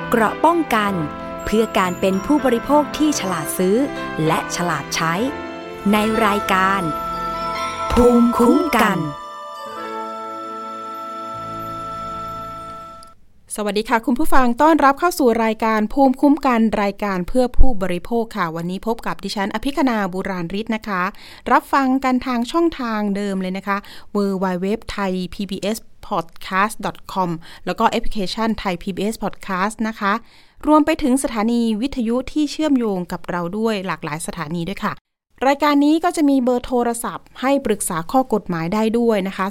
เกราะป้องกันเพื่อการเป็นผู้บริโภคที่ฉลาดซื้อและฉลาดใช้ในรายการภูมิคุ้มกันสวัสดีค่ะคุณผู้ฟังต้อนรับเข้าสู่รายการภูมิคุ้มกันรายการเพื่อผู้บริโภคค่ะวันนี้พบกับดิฉันอภิคณาบุราริศนะคะรับฟังกันทางช่องทางเดิมเลยนะคะ www.thaipbspodcast.com แล้วก็แอปพลิเคชัน Thai PBS Podcast นะคะรวมไปถึงสถานีวิทยุที่เชื่อมโยงกับเราด้วยหลากหลายสถานีด้วยค่ะรายการนี้ก็จะมีเบอร์โทรศัพท์ให้ปรึกษาข้อกฎหมายได้ด้วยนะคะ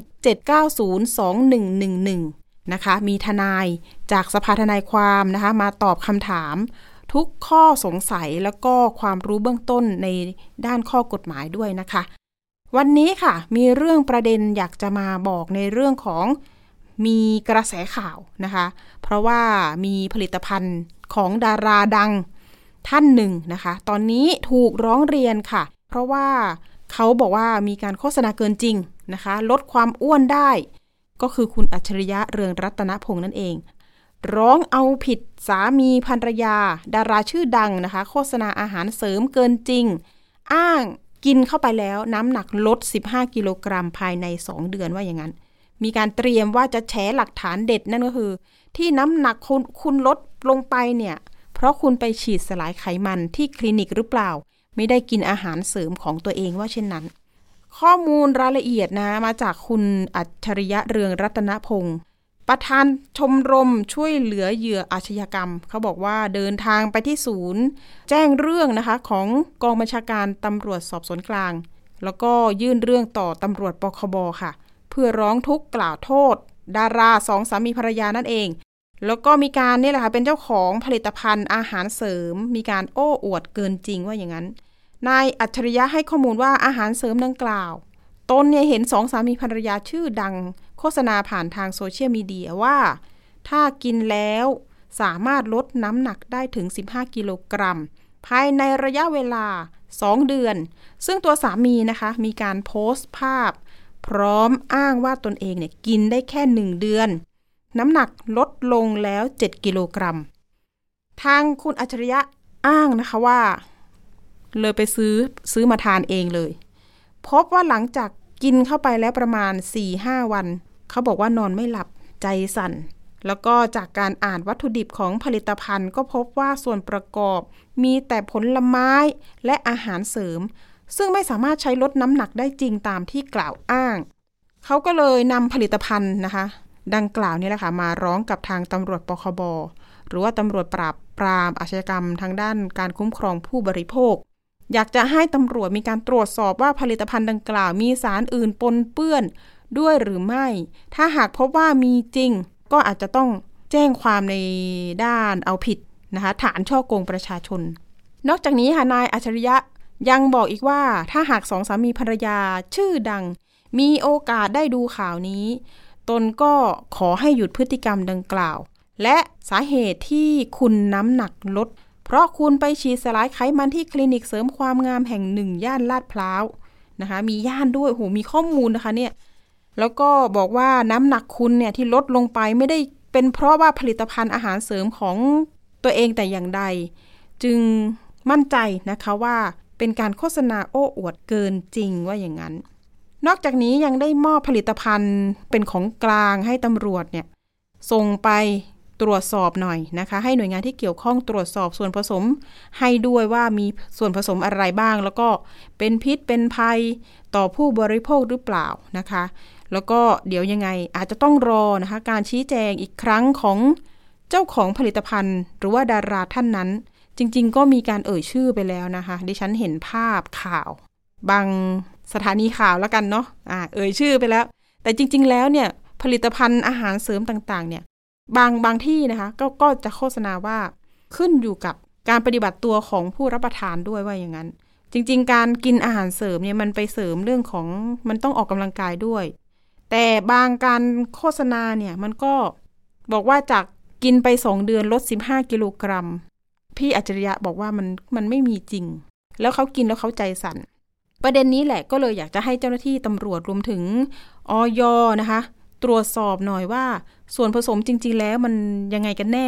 027902111นะคะมีทนายจากสภาทนายความนะคะมาตอบคำถามทุกข้อสงสัยแล้วก็ความรู้เบื้องต้นในด้านข้อกฎหมายด้วยนะคะวันนี้ค่ะมีเรื่องประเด็นอยากจะมาบอกในเรื่องของมีกระแสข่าวนะคะเพราะว่ามีผลิตภัณฑ์ของดาราดังท่านหนึ่งนะคะตอนนี้ถูกร้องเรียนค่ะเพราะว่าเขาบอกว่ามีการโฆษณาเกินจริงนะคะลดความอ้วนได้ก็คือคุณอัจฉริยะเรืองรัตนพงษ์นั่นเองร้องเอาผิดสามีภรรยาดาราชื่อดังนะคะโฆษณาอาหารเสริมเกินจริงอ้างกินเข้าไปแล้วน้ำหนักลด15กิโลกรัมภายใน2เดือนว่าอย่างนั้นมีการเตรียมว่าจะแฉหลักฐานเด็ดนั่นก็คือที่น้ำหนักคุณลดลงไปเนี่ยเพราะคุณไปฉีดสลายไขมันที่คลินิกหรือเปล่าไม่ได้กินอาหารเสริมของตัวเองว่าเช่นนั้นข้อมูลรายละเอียดนะมาจากคุณอัจฉริยะเรืองรัตนพงษ์ประธานชมรมช่วยเหลือเหยื่ออาชญากรรมเขาบอกว่าเดินทางไปที่ศูนย์แจ้งเรื่องนะคะของกองบัญชาการตำรวจสอบสวนกลางแล้วก็ยื่นเรื่องต่อตำรวจปคบค่ะเพื่อร้องทุกข์กล่าวโทษดารา2สามีภรรยานั่นเองแล้วก็มีการนี่แหละค่ะเป็นเจ้าของผลิตภัณฑ์อาหารเสริมมีการโอ้อวดเกินจริงว่าอย่างนั้นนายอัจฉริยะให้ข้อมูลว่าอาหารเสริมดังกล่าวตนเนี่ยเห็น2สามีภรรยาชื่อดังโฆษณาผ่านทางโซเชียลมีเดียว่าถ้ากินแล้วสามารถลดน้ำหนักได้ถึง15กิโลกรัมภายในระยะเวลา2เดือนซึ่งตัวสามีนะคะมีการโพสต์ภาพพร้อมอ้างว่าตนเองเนี่ยกินได้แค่1เดือนน้ำหนักลดลงแล้ว7กิโลกรัมทางคุณอัจฉริยะอ้างนะคะว่าเลยไปซื้อมาทานเองเลยพบว่าหลังจากกินเข้าไปแล้วประมาณ 4-5 วันเขาบอกว่านอนไม่หลับใจสั่นแล้วก็จากการอ่านวัตถุดิบของผลิตภัณฑ์ก็พบว่าส่วนประกอบมีแต่ผลไม้และอาหารเสริมซึ่งไม่สามารถใช้ลดน้ำหนักได้จริงตามที่กล่าวอ้างเขาก็เลยนำผลิตภัณฑ์นะคะดังกล่าวนี่แหละค่ะมาร้องกับทางตำรวจปคบหรือว่าตำรวจปราบปรามอาชญากรรมทางด้านการคุ้มครองผู้บริโภคอยากจะให้ตำรวจมีการตรวจสอบว่าผลิตภัณฑ์ดังกล่าวมีสารอื่นปนเปื้อนด้วยหรือไม่ถ้าหากพบว่ามีจริงก็อาจจะต้องแจ้งความในด้านเอาผิดนะคะฐานฉ้อโกงประชาชนนอกจากนี้ค่ะนายอัจฉริยะยังบอกอีกว่าถ้าหาก2สามีภรรยาชื่อดังมีโอกาสได้ดูข่าวนี้ตนก็ขอให้หยุดพฤติกรรมดังกล่าวและสาเหตุที่คุณน้ำหนักลดเพราะคุณไปฉีดสลายไขมันที่คลินิกเสริมความงามแห่งหนึ่งย่านลาดพร้าวนะคะมีย่านด้วยโหมีข้อมูลนะคะเนี่ยแล้วก็บอกว่าน้ำหนักคุณเนี่ยที่ลดลงไปไม่ได้เป็นเพราะว่าผลิตภัณฑ์อาหารเสริมของตัวเองแต่อย่างใดจึงมั่นใจนะคะว่าเป็นการโฆษณาโอ้อวดเกินจริงว่าอย่างนั้นนอกจากนี้ยังได้มอบผลิตภัณฑ์เป็นของกลางให้ตำรวจเนี่ยส่งไปตรวจสอบหน่อยนะคะให้หน่วยงานที่เกี่ยวข้องตรวจสอบส่วนผสมให้ด้วยว่ามีส่วนผสมอะไรบ้างแล้วก็เป็นพิษเป็นภัยต่อผู้บริโภคหรือเปล่านะคะแล้วก็เดี๋ยวยังไงอาจจะต้องรอนะคะการชี้แจงอีกครั้งของเจ้าของผลิตภัณฑ์หรือว่าดาราท่านนั้นจริงๆก็มีการเอ่ยชื่อไปแล้วนะคะดิฉันเห็นภาพข่าวบางสถานีข่าวแล้วกันเนาะเอ่ยชื่อไปแล้วแต่จริงๆแล้วเนี่ยผลิตภัณฑ์อาหารเสริมต่างๆเนี่ยบางที่นะคะก็จะโฆษณาว่าขึ้นอยู่กับการปฏิบัติตัวของผู้รับประทานด้วยว่าอย่างนั้นจริงๆการกินอาหารเสริมเนี่ยมันไปเสริมเรื่องของมันต้องออกกำลังกายด้วยแต่บางการโฆษณาเนี่ยมันก็บอกว่าจากกินไป2เดือนลด15กิโลกรัมพี่อัจฉริยะบอกว่ามันไม่มีจริงแล้วเขากินแล้วเขาใจสั่นประเด็นนี้แหละก็เลยอยากจะให้เจ้าหน้าที่ตำรวจรวมถึงอย.นะคะตรวจสอบหน่อยว่าส่วนผสมจริงๆแล้วมันยังไงกันแน่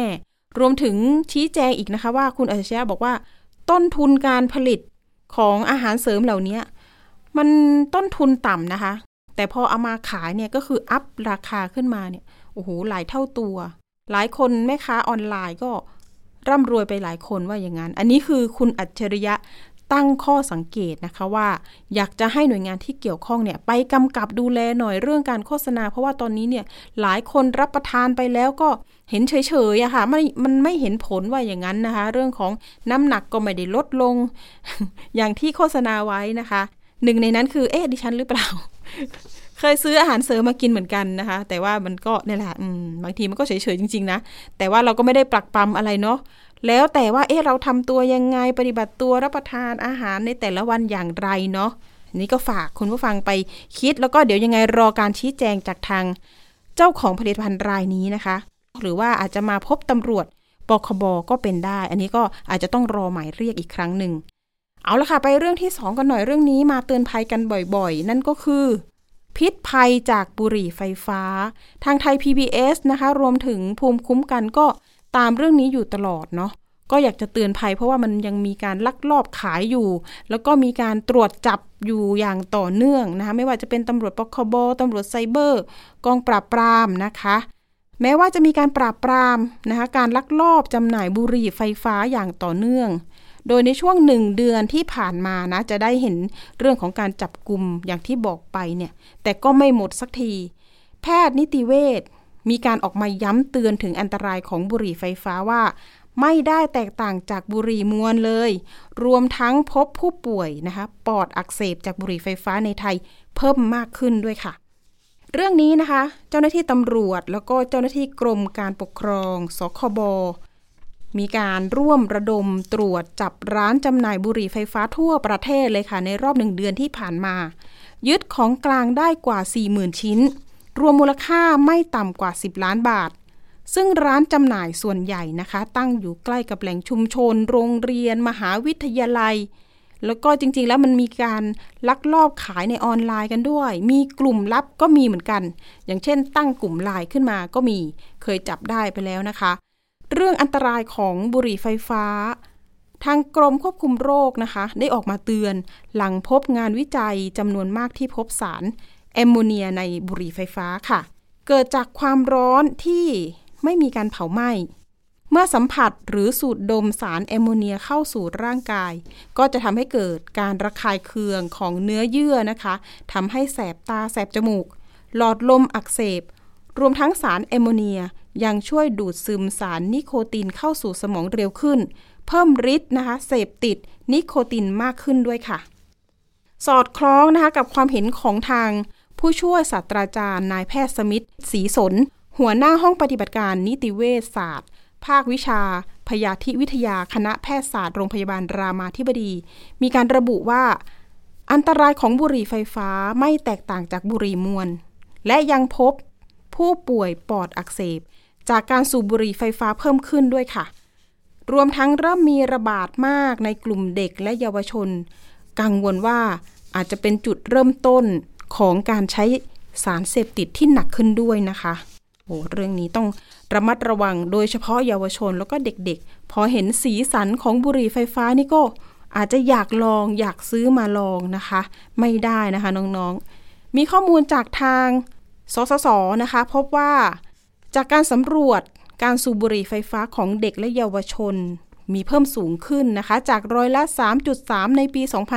รวมถึงชี้แจงอีกนะคะว่าคุณอัจฉริยะบอกว่าต้นทุนการผลิตของอาหารเสริมเหล่านี้มันต้นทุนต่ำนะคะแต่พอเอามาขายเนี่ยก็คืออัพราคาขึ้นมาเนี่ยโอ้โหหลายเท่าตัวหลายคนแม่ค้าออนไลน์ก็ร่ำรวยไปหลายคนว่าอย่างนั้นอันนี้คือคุณอัจฉริยะตั้งข้อสังเกตนะคะว่าอยากจะให้หน่วยงานที่เกี่ยวข้องเนี่ยไปกำกับดูแลหน่อยเรื่องการโฆษณาเพราะว่าตอนนี้เนี่ยหลายคนรับประทานไปแล้วก็เห็นเฉยๆอะค่ะมันไม่เห็นผลว่าอย่างนั้นนะคะเรื่องของน้ำหนักก็ไม่ได้ลดลง อย่างที่โฆษณาไว้นะคะหนึ่งในนั้นคือดิฉันหรือเปล่า เคยซื้ออาหารเสริมมากินเหมือนกันนะคะแต่ว่ามันก็นี่แหละบางทีมันก็เฉยๆจริงๆนะแต่ว่าเราก็ไม่ได้ปรักปรำอะไรเนาะแล้วแต่ว่าเราทำตัวยังไงปฏิบัติตัวรับประทานอาหารในแต่ละวันอย่างไรเนาะนี่ก็ฝากคุณผู้ฟังไปคิดแล้วก็เดี๋ยวยังไงรอการชี้แจงจากทางเจ้าของผลิตภัณฑ์รายนี้นะคะหรือว่าอาจจะมาพบตำรวจปคบก็เป็นได้อันนี้ก็อาจจะต้องรอหมายเรียกอีกครั้งหนึ่งเอาละค่ะไปเรื่องที่2กันหน่อยเรื่องนี้มาเตือนภัยกันบ่อยๆนั่นก็คือพิษภัยจากบุหรี่ไฟฟ้าทางไทย PBS นะคะรวมถึงภูมิคุ้มกันก็ตามเรื่องนี้อยู่ตลอดเนาะก็อยากจะเตือนภัยเพราะว่ามันยังมีการลักลอบขายอยู่แล้วก็มีการตรวจจับอยู่อย่างต่อเนื่องนะคะไม่ว่าจะเป็นตำรวจปคบตำรวจไซเบอร์กองปราบปรามนะคะแม้ว่าจะมีการปราบปรามนะคะการลักลอบจำหน่ายบุหรี่ไฟฟ้าอย่างต่อเนื่องโดยในช่วง1เดือนที่ผ่านมานะจะได้เห็นเรื่องของการจับกุมอย่างที่บอกไปเนี่ยแต่ก็ไม่หมดสักทีแพทย์นิติเวชมีการออกมาย้ำเตือนถึงอันตรายของบุหรี่ไฟฟ้าว่าไม่ได้แตกต่างจากบุหรี่มวลเลยรวมทั้งพบผู้ป่วยนะคะปอดอักเสบจากบุหรี่ไฟฟ้าในไทยเพิ่มมากขึ้นด้วยค่ะเรื่องนี้นะคะเจ้าหน้าที่ตำรวจแล้วก็เจ้าหน้าที่กรมการปกครองสคบมีการร่วมระดมตรวจจับร้านจำหน่ายบุหรี่ไฟฟ้าทั่วประเทศเลยค่ะในรอบ1เดือนที่ผ่านมายึดของกลางได้กว่า 40,000 ชิ้นรวมมูลค่าไม่ต่ำกว่า10 ล้านบาทซึ่งร้านจำหน่ายส่วนใหญ่นะคะตั้งอยู่ใกล้กับแหล่งชุมชนโรงเรียนมหาวิทยาลัยแล้วก็จริงๆแล้วมันมีการลักลอบขายในออนไลน์กันด้วยมีกลุ่มลับก็มีเหมือนกันอย่างเช่นตั้งกลุ่มไลน์ขึ้นมาก็มีเคยจับได้ไปแล้วนะคะเรื่องอันตรายของบุหรี่ไฟฟ้าทางกรมควบคุมโรคนะคะได้ออกมาเตือนหลังพบงานวิจัยจำนวนมากที่พบสารแอมโมเนียในบุหรี่ไฟฟ้าค่ะเกิดจากความร้อนที่ไม่มีการเผาไหม้เมื่อสัมผัสหรือสูดดมสารแอมโมเนียเข้าสู่ร่างกายก็จะทำให้เกิดการระคายเคืองของเนื้อเยื่อนะคะทำให้แสบตาแสบจมูกหลอดลมอักเสบรวมทั้งสารแอมโมเนียยังช่วยดูดซึมสารนิโคตินเข้าสู่สมองเร็วขึ้นเพิ่มฤทธิ์นะคะเสพติดนิโคตินมากขึ้นด้วยค่ะสอดคล้องนะคะกับความเห็นของทางผู้ช่วยศาสตราจารย์นายแพทย์สมิทธิ์ศรีสนหัวหน้าห้องปฏิบัติการนิติเวชศาสตร์ภาควิชาพยาธิวิทยาคณะแพทยศาสตร์โรงพยาบาลรามาธิบดีมีการระบุว่าอันตรายของบุหรี่ไฟฟ้าไม่แตกต่างจากบุหรี่มวลและยังพบผู้ป่วยปอดอักเสบจากการสูบบุหรี่ไฟฟ้าเพิ่มขึ้นด้วยค่ะรวมทั้งเริ่มมีระบาดมากในกลุ่มเด็กและเยาวชนกังวลว่าอาจจะเป็นจุดเริ่มต้นของการใช้สารเสพติดที่หนักขึ้นด้วยนะคะเรื่องนี้ต้องระมัดระวังโดยเฉพาะเยาวชนแล้วก็เด็กๆพอเห็นสีสันของบุหรี่ไฟฟ้านี่ก็อาจจะอยากลองอยากซื้อมาลองนะคะไม่ได้นะคะน้องๆมีข้อมูลจากทางสสส.นะคะพบว่าจากการสำรวจการสูบบุหรี่ไฟฟ้าของเด็กและเยาวชนมีเพิ่มสูงขึ้นนะคะจากร้อยละ 3.3 ในปี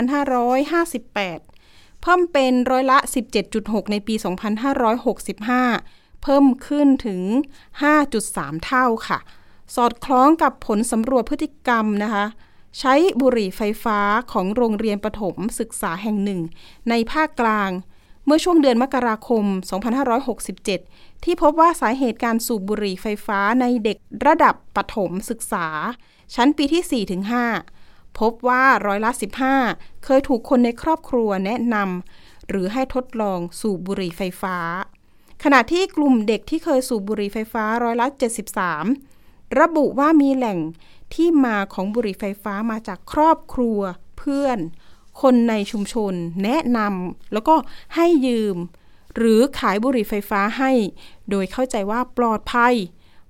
2558 เพิ่มเป็นร้อยละ 17.6 ในปี 2565เพิ่มขึ้นถึง 5.3 เท่าค่ะสอดคล้องกับผลสำรวจพฤติกรรมนะคะใช้บุหรี่ไฟฟ้าของโรงเรียนประถมศึกษาแห่งหนึ่งในภาคกลางเมื่อช่วงเดือนมกราคม 2567 ที่พบว่าสาเหตุการสูบบุหรี่ไฟฟ้าในเด็กระดับประถมศึกษาชั้นปีที่ 4-5 พบว่าร้อยละ 15 เคยถูกคนในครอบครัวแนะนำหรือให้ทดลองสูบบุหรี่ไฟฟ้าขณะที่กลุ่มเด็กที่เคยสูบบุหรี่ไฟฟ้าร้อยละ 73 ระบุว่ามีแหล่งที่มาของบุหรี่ไฟฟ้ามาจากครอบครัวเพื่อนคนในชุมชนแนะนำแล้วก็ให้ยืมหรือขายบุหรี่ไฟฟ้าให้โดยเข้าใจว่าปลอดภัย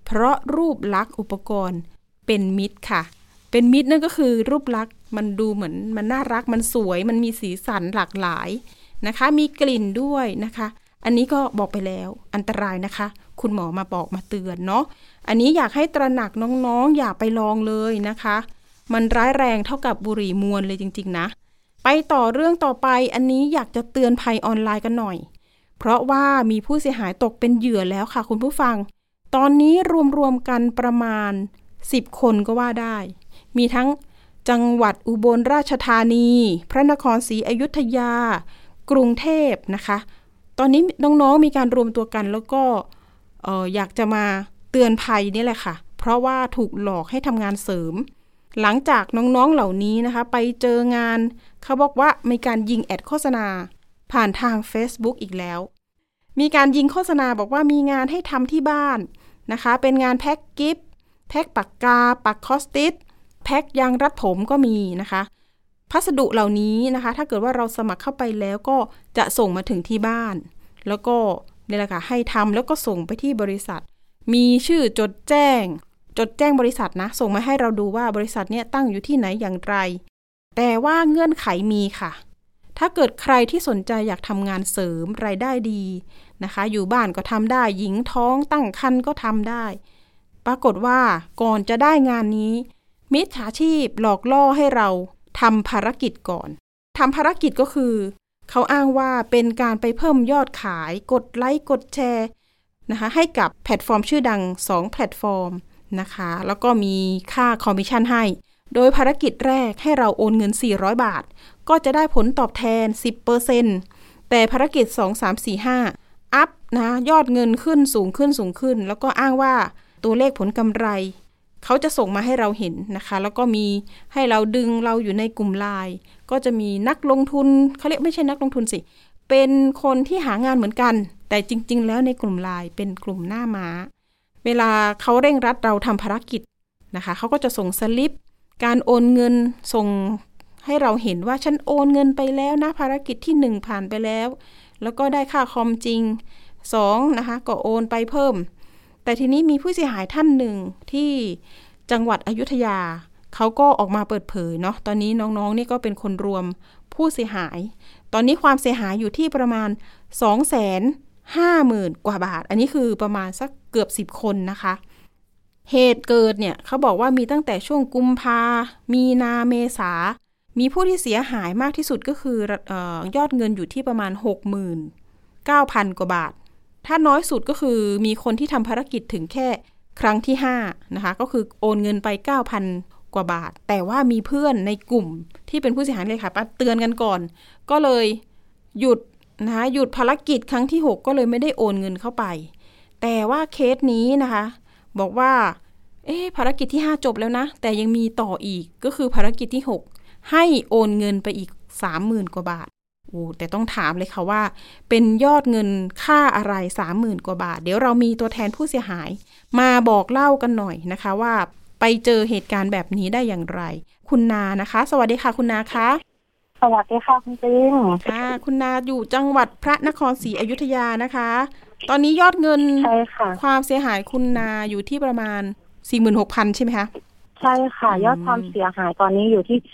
เพราะรูปลักษณ์อุปกรณ์เป็นมิตรค่ะเป็นมิตรนั่นก็คือรูปลักษณ์มันดูเหมือนมันน่ารักมันสวยมันมีสีสันหลากหลายนะคะมีกลิ่นด้วยนะคะอันนี้ก็บอกไปแล้วอันตรายนะคะคุณหมอมาบอกมาเตือนเนาะอันนี้อยากให้ตระหนักน้องๆอย่าไปลองเลยนะคะมันร้ายแรงเท่ากับบุหรี่มวลเลยจริงๆนะไปต่อเรื่องต่อไปอันนี้อยากจะเตือนภัยออนไลน์กันหน่อยเพราะว่ามีผู้เสียหายตกเป็นเหยื่อแล้วค่ะคุณผู้ฟังตอนนี้รวมๆกันประมาณ10คนก็ว่าได้มีทั้งจังหวัดอุบลราชธานีพระนครศรีอยุธยากรุงเทพนะคะตอนนี้น้องๆมีการรวมตัวกันแล้วก็อยากจะมาเตือนภัยนี่แหละค่ะเพราะว่าถูกหลอกให้ทำงานเสริมหลังจากน้องๆเหล่านี้นะคะไปเจองานเขาบอกว่ามีการยิงแอดโฆษณาผ่านทาง Facebook อีกแล้วมีการยิงโฆษณาบอกว่ามีงานให้ทำที่บ้านนะคะเป็นงานแพ็คกิฟต์แพ็คปากกาปักคอสติสแพ็คยางรัดผมก็มีนะคะพัสดุเหล่านี้นะคะถ้าเกิดว่าเราสมัครเข้าไปแล้วก็จะส่งมาถึงที่บ้านแล้วก็นี่แหละค่ะให้ทำแล้วก็ส่งไปที่บริษัทมีชื่อจดแจ้งบริษัทนะส่งมาให้เราดูว่าบริษัทเนี้ยตั้งอยู่ที่ไหนอย่างไรแต่ว่าเงื่อนไขมีค่ะถ้าเกิดใครที่สนใจอยากทำงานเสริมรายได้ดีนะคะอยู่บ้านก็ทำได้หญิงท้องตั้งครรภ์ก็ทำได้ปรากฏว่าก่อนจะได้งานนี้มิจฉาชีพหลอกล่อให้เราทำภารกิจก่อนทำภารกิจก็คือเขาอ้างว่าเป็นการไปเพิ่มยอดขายกดไลค์กดแชร์นะคะให้กับแพลตฟอร์มชื่อดัง2แพลตฟอร์มนะคะแล้วก็มีค่าคอมมิชชั่นให้โดยภารกิจแรกให้เราโอนเงิน400 บาทก็จะได้ผลตอบแทน 10% แต่ภารกิจ2 3 4 5อัพนะยอดเงินขึ้นสูงขึ้นแล้วก็อ้างว่าตัวเลขผลกำไรเขาจะส่งมาให้เราเห็นนะคะแล้วก็มีให้เราดึงเราอยู่ในกลุ่ม LINE ก็จะมีนักลงทุนเขาเรียกไม่ใช่นักลงทุนสิเป็นคนที่หางานเหมือนกันแต่จริงๆแล้วในกลุ่ม LINE เป็นกลุ่มหน้าม้าเวลาเขาเร่งรัดเราทำภารกิจนะคะเขาก็จะส่งสลิปการโอนเงินส่งให้เราเห็นว่าฉันโอนเงินไปแล้วนะภารกิจที่1ผ่านไปแล้วแล้วก็ได้ค่าคอมจริง2นะคะก็โอนไปเพิ่มแต่ทีนี้มีผู้เสียหายท่านหนึ่งที่จังหวัดอยุธยาเขาก็ออกมาเปิดเผยเนาะตอนนี้น้องๆนี่ก็เป็นคนรวมผู้เสียหายตอนนี้ความเสียหายอยู่ที่ประมาณ 250,000 กว่าบาทอันนี้คือประมาณสักเกือบ10คนนะคะเหตุเกิดเนี่ยเขาบอกว่ามีตั้งแต่ช่วงกุมภามีนาเมษามีผู้ที่เสียหายมากที่สุดก็คือยอดเงินอยู่ที่ประมาณ 69,000 กว่าบาทถ้าน้อยสุดก็คือมีคนที่ทำภารกิจถึงแค่ครั้งที่5นะคะก็คือโอนเงินไป 9,000 กว่าบาทแต่ว่ามีเพื่อนในกลุ่มที่เป็นผู้เสียหายเลยค่ะเตือนกันก่อนก็เลยหยุดนะคะหยุดภารกิจครั้งที่6ก็เลยไม่ได้โอนเงินเข้าไปแต่ว่าเคสนี้นะคะบอกว่าภารกิจที่5จบแล้วนะแต่ยังมีต่ออีกก็คือภารกิจที่6ให้โอนเงินไปอีก 30,000 กว่าบาทแต่ต้องถามเลยค่ะว่าเป็นยอดเงินค่าอะไร 30,000 กว่าบาทเดี๋ยวเรามีตัวแทนผู้เสียหายมาบอกเล่ากันหน่อยนะคะว่าไปเจอเหตุการณ์แบบนี้ได้อย่างไรคุณนานะคะสวัสดีค่ะคุณนาคะสวัสดีค่ะคุณปิงค่ะคุณนาอยู่จังหวัดพระนครศรีอยุธยานะคะตอนนี้ยอดเงินใช่ค่ะความเสียหายคุณนาอยู่ที่ประมาณ 46,000 ใช่ไหมคะใช่ค่ะยอดความเสียหายตอนนี้อยู่ที่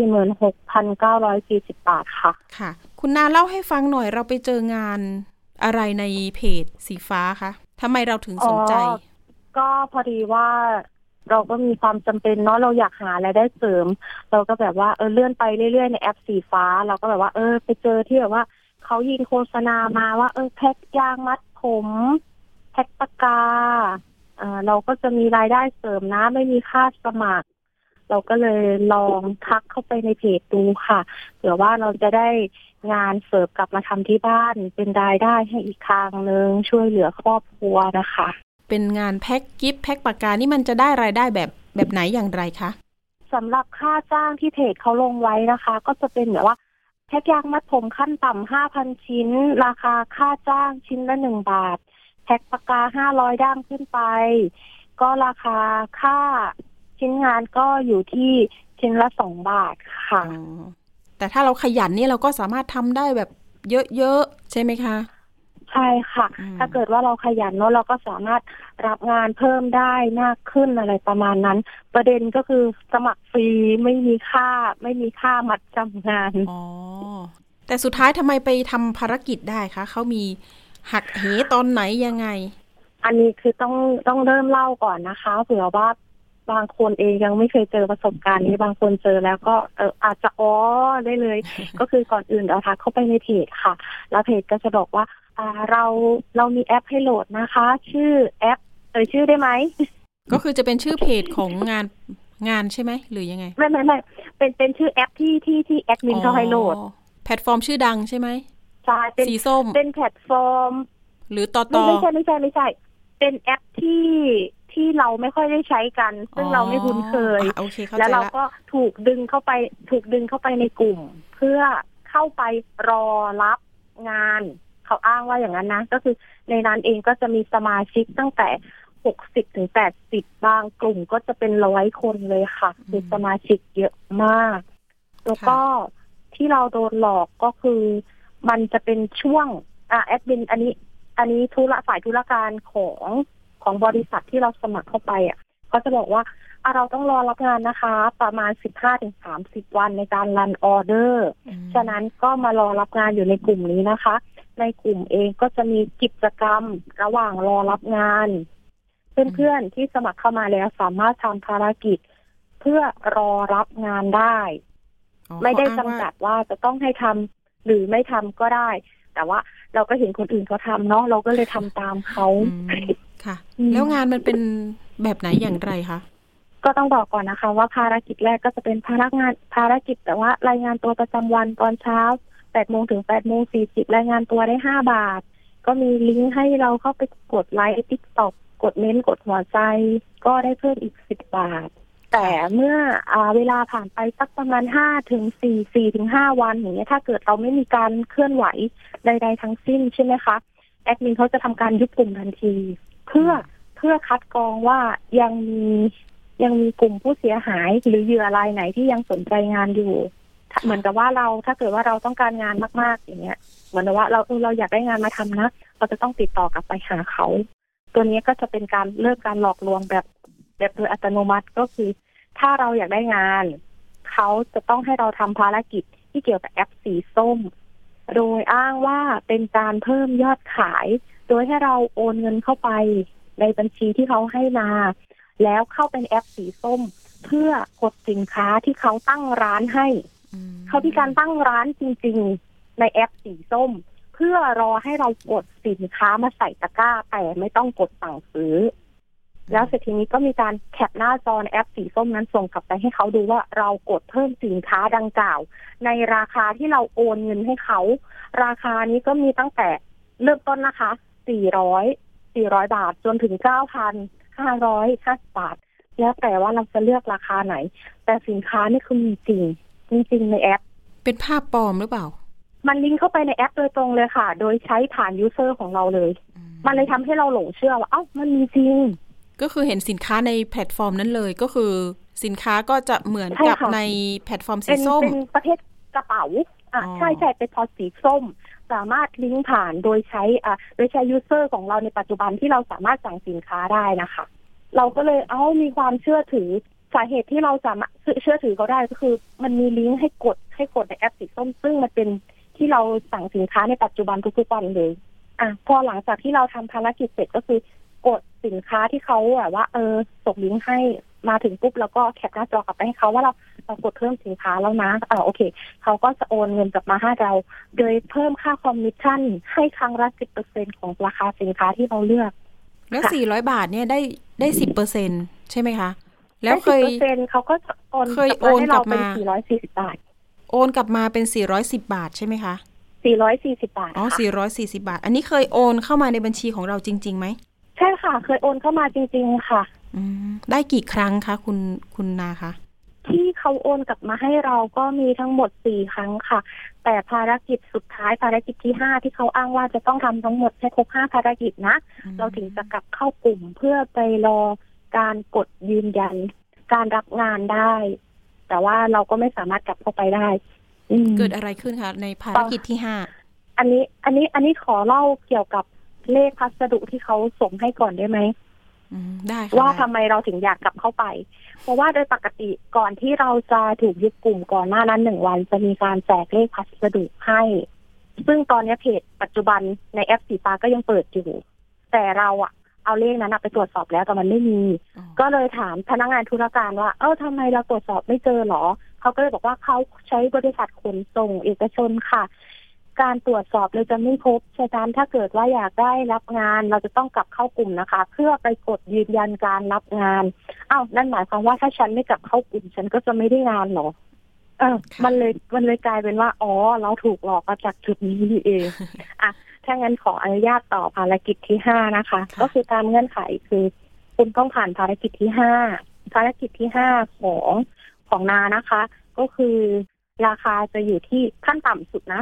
46,940 บาทค่ะค่ะคุณนาเล่าให้ฟังหน่อยเราไปเจองานอะไรในเพจสีฟ้าคะทำไมเราถึงสนใจก็พอดีว่าเราก็มีความจำเป็นเนาะเราอยากหารายได้เสริมเราก็แบบว่าเลื่อนไปเรื่อยๆในแอปสีฟ้าเราก็แบบว่าไปเจอที่แบบว่าเขายิงโฆษณามาว่าแพ็คยางมัดผมแพ็คปากกาเราก็จะมีรายได้เสริมนะไม่มีค่าสมัครเราก็เลยลองทักเข้าไปในเพจดูค่ะเผื่อว่าเราจะได้งานเสริมกลับมาทำที่บ้านเป็นรายได้ให้อีกทางนึงช่วยเหลือครอบครัวนะคะเป็นงานแพ็คกิฟต์แพ็คปากกานี่มันจะได้รายได้แบบไหนอย่างไรคะสำหรับค่าจ้างที่เพจเขาลงไว้นะคะก็จะเป็นแบบว่าแพ็คยางมัดผมขั้นต่ำ 5,000 ชิ้นราคาค่าจ้างชิ้นละ1 บาทแพ็คปากกา500ด้ามขึ้นไปก็ราคาค่าชิ้นงานก็อยู่ที่ชิ้นละ2 บาทค่ะแต่ถ้าเราขยันนี่เราก็สามารถทำได้แบบเยอะๆใช่ไหมคะใใช่ค่ะถ้าเกิดว่าเราขยันเนาะเราก็สามารถรับงานเพิ่มได้มากขึ้นอะไรประมาณนั้นประเด็นก็คือสมัครฟรีไม่มีค่ามัดจำงานอ๋อแต่สุดท้ายทำไมไปทำภารกิจได้คะเขามีหักเหตอนไหนยังไงอันนี้คือต้องเริ่มเล่าก่อนนะคะเผื่อว่าบางคนเองยังไม่เคยเจอประสบการณ์นี้บางคนเจอแล้วก็อาจจะได้เลย ก็คือก่อนอื่นเราทักเข้าไปในเพจค่ะแล้วเพจก็จะบอกว่าเรามีแอปให้โหลดนะคะชื่อแอปชื่อได้ไหมก็คือจะเป็นชื่อเพจของงานใช่ไหมหรือยังไงไม่เป็นชื่อแอปที่แอดมินเขาให้โหลดแพลตฟอร์มชื่อดังใช่ไหมใช่เป็นสีส้มเป็นแพลตฟอร์มหรือต่อไม่ใช่เป็นแอปที่เราไม่ค่อยได้ใช้กันซึ่งเราไม่คุ้นเคยแล้วเราก็ถูกดึงเข้าไปในกลุ่มเพื่อเข้าไปรอรับงานเขาอ้างว่าอย่างนั้นนะก็คือในนั้นเองก็จะมีสมาชิกตั้งแต่60 ถึง 80บางกลุ่มก็จะเป็น100 คนเลยค่ะคือสมาชิกเยอะมากแล้วก็ที่เราโดนหลอกก็คือมันจะเป็นช่วงแอดมินอันนี้ฝ่ายธุรการของบริษัทที่เราสมัครเข้าไปเขาจะบอกว่าเราต้องรอรับงานนะคะประมาณ 15-30 วันในการรันออเดอร์ฉะนั้นก็มารอรับงานอยู่ในกลุ่มนี้นะคะในกลุ่มเองก็จะมีกิจกรรมระหว่างรอรับงานเพื่อนๆที่สมัครเข้ามาแล้วสามารถทำภารกิจเพื่อรอรับงานได้ไม่ได้จำกัดว่าจะต้องให้ทำหรือไม่ทำก็ได้แต่ว่าเราก็เห็นคนอื่นเขาทำเนาะเราก็เลยทำตามเขาค่ะแล้วงานมันเป็นแบบไหนอย่างไรคะก็ต้องบอกก่อนนะคะว่าภารกิจแรกก็จะเป็นภารกิจแต่ว่ารายงานตัวประจำวันตอนเช้า 8 โมงถึง 8 โมง 40รายงานตัวได้5 บาทก็มีลิงก์ให้เราเข้าไปกดไลค์ TikTok กดเม้นต์กดหัวใจก็ได้เพิ่มอีก10 บาทแต่เมื่อเวลาผ่านไปสักประมาณ4-5 วันอย่างเงี้ยถ้าเกิดเราไม่มีการเคลื่อนไหวใดๆทั้งสิ้นใช่ไหมคะแอดมินเขาจะทำการยุบกลุ่มทันทีเพื่อคัดกรองว่ายังมีกลุ่มผู้เสียหายหรือเหยื่อรายไหนที่ยังสนใจงานอยู่เหมือนกับว่าถ้าเกิดว่าเราต้องการงานมากๆอย่างเงี้ยเหมือนกับว่าเราอยากได้งานมาทำนะเราจะต้องติดต่อกลับไปหาเขาตัวนี้ก็จะเป็นการเลิกการหลอกลวงแบบโดยอัตโนมัติก็คือถ้าเราอยากได้งานเขาจะต้องให้เราทำภารกิจที่เกี่ยวกับแอปสีส้มโดยอ้างว่าเป็นการเพิ่มยอดขายโดยให้เราโอนเงินเข้าไปในบัญชีที่เขาให้มาแล้วเข้าเป็นแอปสีส้มเพื่อกดสินค้าที่เขาตั้งร้านให้เขามีการตั้งร้านจริงๆในแอปสีส้มเพื่อรอให้เรากดสินค้ามาใส่ตะกร้าแต่ไม่ต้องกดสั่งซื้อแล้วเสร็จทีนี้ก็มีการแคปหน้าจอแอปสีส้มนั้นส่งกลับไปให้เขาดูว่าเรากดเพิ่มสินค้าดังกล่าวในราคาที่เราโอนเงินให้เขาราคานี้ก็มีตั้งแต่เริ่มต้นนะคะ400 บาทจนถึง 9,550 บาทแล้วแต่ว่าเราจะเลือกราคาไหนแต่สินค้านี่คือมีจริงในแอปเป็นภาพปลอมหรือเปล่ามันลิงก์เข้าไปในแอปโดยตรงเลยค่ะโดยใช้ฐานยูเซอร์ของเราเลยมันเลยทำให้เราหลงเชื่อว่ามันมีจริงก็คือเห็นสินค้าในแพลตฟอร์มนั้นเลยก็คือสินค้าก็จะเหมือนกับในแพลตฟอร์มสีส้มเป็นประเภทกระเป๋าใช่เป็นพอสีส้มสามารถลิงก์ผ่านโดยใช้ยูเซอร์ของเราในปัจจุบันที่เราสามารถสั่งสินค้าได้นะคะเราก็เลยมีความเชื่อถือสาเหตุที่เราสามารถเชื่อถือเขาได้ก็คือมันมีลิงก์ให้กดในแอปสีส้มซึ่งมันเป็นที่เราสั่งสินค้าในปัจจุบันทุกๆวันเลยพอหลังจากที่เราทำภารกิจเสร็จก็คือกดสินค้าที่เขาแบบว่าส่งลิงก์ให้มาถึงปุ๊บแล้วก็แคปหน้าจอกลับไปให้เขาว่าเรากดเพิ่มสินค้าแล้วนะโอเคเขาก็จะโอนเงินกลับมาให้เราโดยเพิ่มค่าคอมมิชชั่นให้ครั้งละ 10% ของราคาสินค้าที่เราเลือกแล้ว400 บาทเนี่ยได้ 10% ใช่ไหมคะแล้วเคย 10% เขาก็จะโอนให้เราเป็น440 บาทโอนกลับมาเป็น410 บาทใช่ไหมคะ 440 บาท 440 บาทอันนี้เคยโอนเข้ามาในบัญชีของเราจริงๆไหมใช่ค่ะเคยโอนเข้ามาจริงๆค่ะได้กี่ครั้งคะคุณนาคะที่เขาโอนกลับมาให้เราก็มีทั้งหมด4 ครั้งค่ะแต่ภารกิจสุดท้ายภารกิจที่5ที่เขาอ้างว่าจะต้องทำทั้งหมดให้ครบ5 ภารกิจนะเราถึงจะกลับเข้ากลุ่มเพื่อไปรอการกดยืนยันการรับงานได้แต่ว่าเราก็ไม่สามารถกลับเข้าไปได้เกิดอะไรขึ้นคะในภารกิจที่อันนี้ขอเล่าเกี่ยวกับเลขพัสดุที่เขาส่งให้ก่อนได้ไหมได้ค่ะว่าทำไมเราถึงอยากกลับเข้าไปเพราะว่าโดยปกติก่อนที่เราจะถูกยึดกลุ่มก่อนหน้านั้น1 วันจะมีการแจกเลขพัสดุให้ซึ่งตอนนี้เพจปัจจุบันในแอปสีฟ้าก็ยังเปิดอยู่แต่เราเอาเลขนั้นไปตรวจสอบแล้วแต่มันไม่มีก็เลยถามพนักงานธุรการว่าทำไมเราตรวจสอบไม่เจอหรอเขาก็เลยบอกว่าเขาใช้บริษัทขนส่งเอกชนค่ะการตรวจสอบเลยจะไม่พบฉะนั้นถ้าเกิดว่าอยากได้รับงานเราจะต้องกลับเข้ากลุ่มนะคะเพื่อไปกดยืนยันการรับงานนั่นหมายความว่าถ้าฉันไม่กลับเข้ากลุ่มฉันก็จะไม่ได้งานหรอมันเลยกลายเป็นว่าเราถูกหลอกมาจากจุดนี้นี่เองถ้างั้นขออนุญาตต่อภารกิจที่5นะคะก็คือตามเงื่อนไขคือคุณต้องผ่านภารกิจที่5ภารกิจที่5ของนานะคะก็คือราคาจะอยู่ที่ขั้นต่ำสุดนะ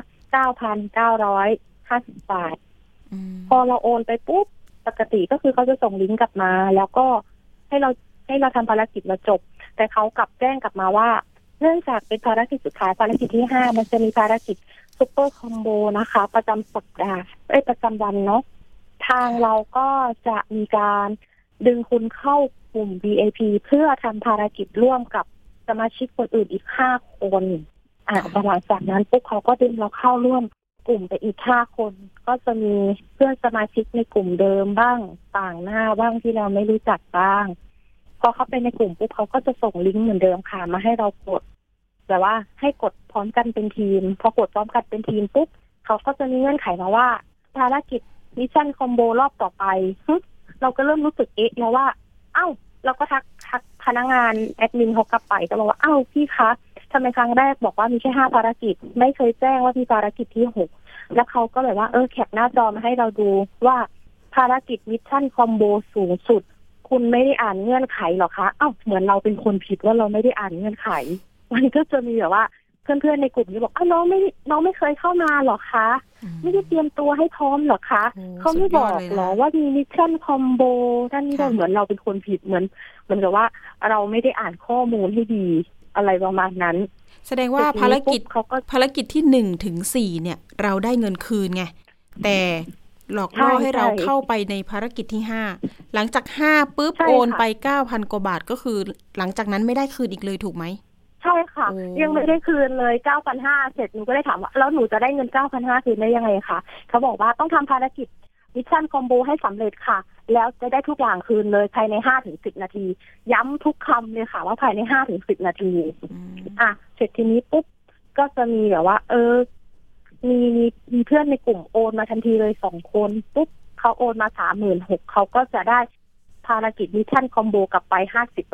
9,950 บาทพอเราโอนไปปุ๊บปกติก็คือเขาจะส่งลิงก์กลับมาแล้วก็ให้เราทำภารกิจเราจบแต่เขากลับแจ้งกลับมาว่าเนื่องจากเป็นภารกิจสุดท้ายภารกิจที่5มันจะมีภารกิจซุปเปอร์คอมโบนะคะประจำสัปดาห์ประจำวันเนาะทางเราก็จะมีการดึงคุณเข้ากลุ่ม VIP เพื่อทำภารกิจร่วมกับสมาชิกคนอื่นอีก5 คนหลังจากนั้นปุ๊บเขาก็ดึงเราเข้าร่วมกลุ่มไปอีก5 คนก็จะมีเพื่อนสมาชิกในกลุ่มเดิมบ้างต่างหน้าบ้างที่เราไม่รู้จักบ้างพอเข้าไปในกลุ่มปุ๊บเขาก็จะส่งลิงก์เหมือนเดิมค่ะมาให้เรากดแต่ว่าให้กดพร้อมกันเป็นทีมพอกดพร้อมกันเป็นทีมปุ๊บเขาก็จะมีเงื่อนไขมาว่าภารกิจมิชชั่นคอมโบรอบต่อไปเราก็เริ่มรู้สึกแล้วว่าเราก็ทักพนักงานแอดมินเขากลับไปก็บอกว่าพี่คะทำไมครั้งแรกบอกว่ามีแค่5 ภารกิจไม่เคยแจ้งว่ามีภารกิจที่6แล้วเขาก็แบบว่าแคปหน้าจอมาให้เราดูว่าภารกิจมิชชั่นคอมโบสูงสุดคุณไม่ได้อ่านเงื่อนไขหรอคะเหมือนเราเป็นคนผิดว่าเราไม่ได้อ่านเงื่อนไขมันก็จะมีแบบว่าเพื่อนๆในกลุ่มนี้บอกน้องไม่เคยเข้ามาหรอคะไม่ได้เตรียมตัวให้พร้อมหรอคะเขาไม่บอกหรอว่ามีมิชชั่นคอมโบนั่นนี่เหมือนเราเป็นคนผิดเหมือนกับว่าเราไม่ได้อ่านข้อมูลให้ดีอะไรประมาณนั้นแสดงว่าภารกิจที่1 ถึง 4เนี่ยเราได้เงินคืนไงแต่หลอกล่อให้เราเข้าไปในภารกิจที่5หลังจาก5ปุ๊บโอนไป 9,000 กว่าบาทก็คือหลังจากนั้นไม่ได้คืนอีกเลยถูกไหมใช่ค่ะยังไม่ได้คืนเลย 9,500 เสร็จหนูก็ได้ถามว่าแล้วหนูจะได้เงิน 9,500 คืนได้ยังไงคะเขาบอกว่าต้องทำภารกิจมิชชั่นคอมโบให้สำเร็จค่ะแล้วจะได้ทุกอย่างคืนเลยภายใน 5-10 นาทีย้ำทุกคำเลยค่ะว่าภายใน 5-10 นาทีเสร็จทีนี้ปุ๊บก็จะมีแบบว่ามีเพื่อนในกลุ่มโอนมาทันทีเลย2 คนปุ๊บเขาโอนมา 36,000 เขาก็จะได้ภารกิจมิชชั่นคอมโบกลับไป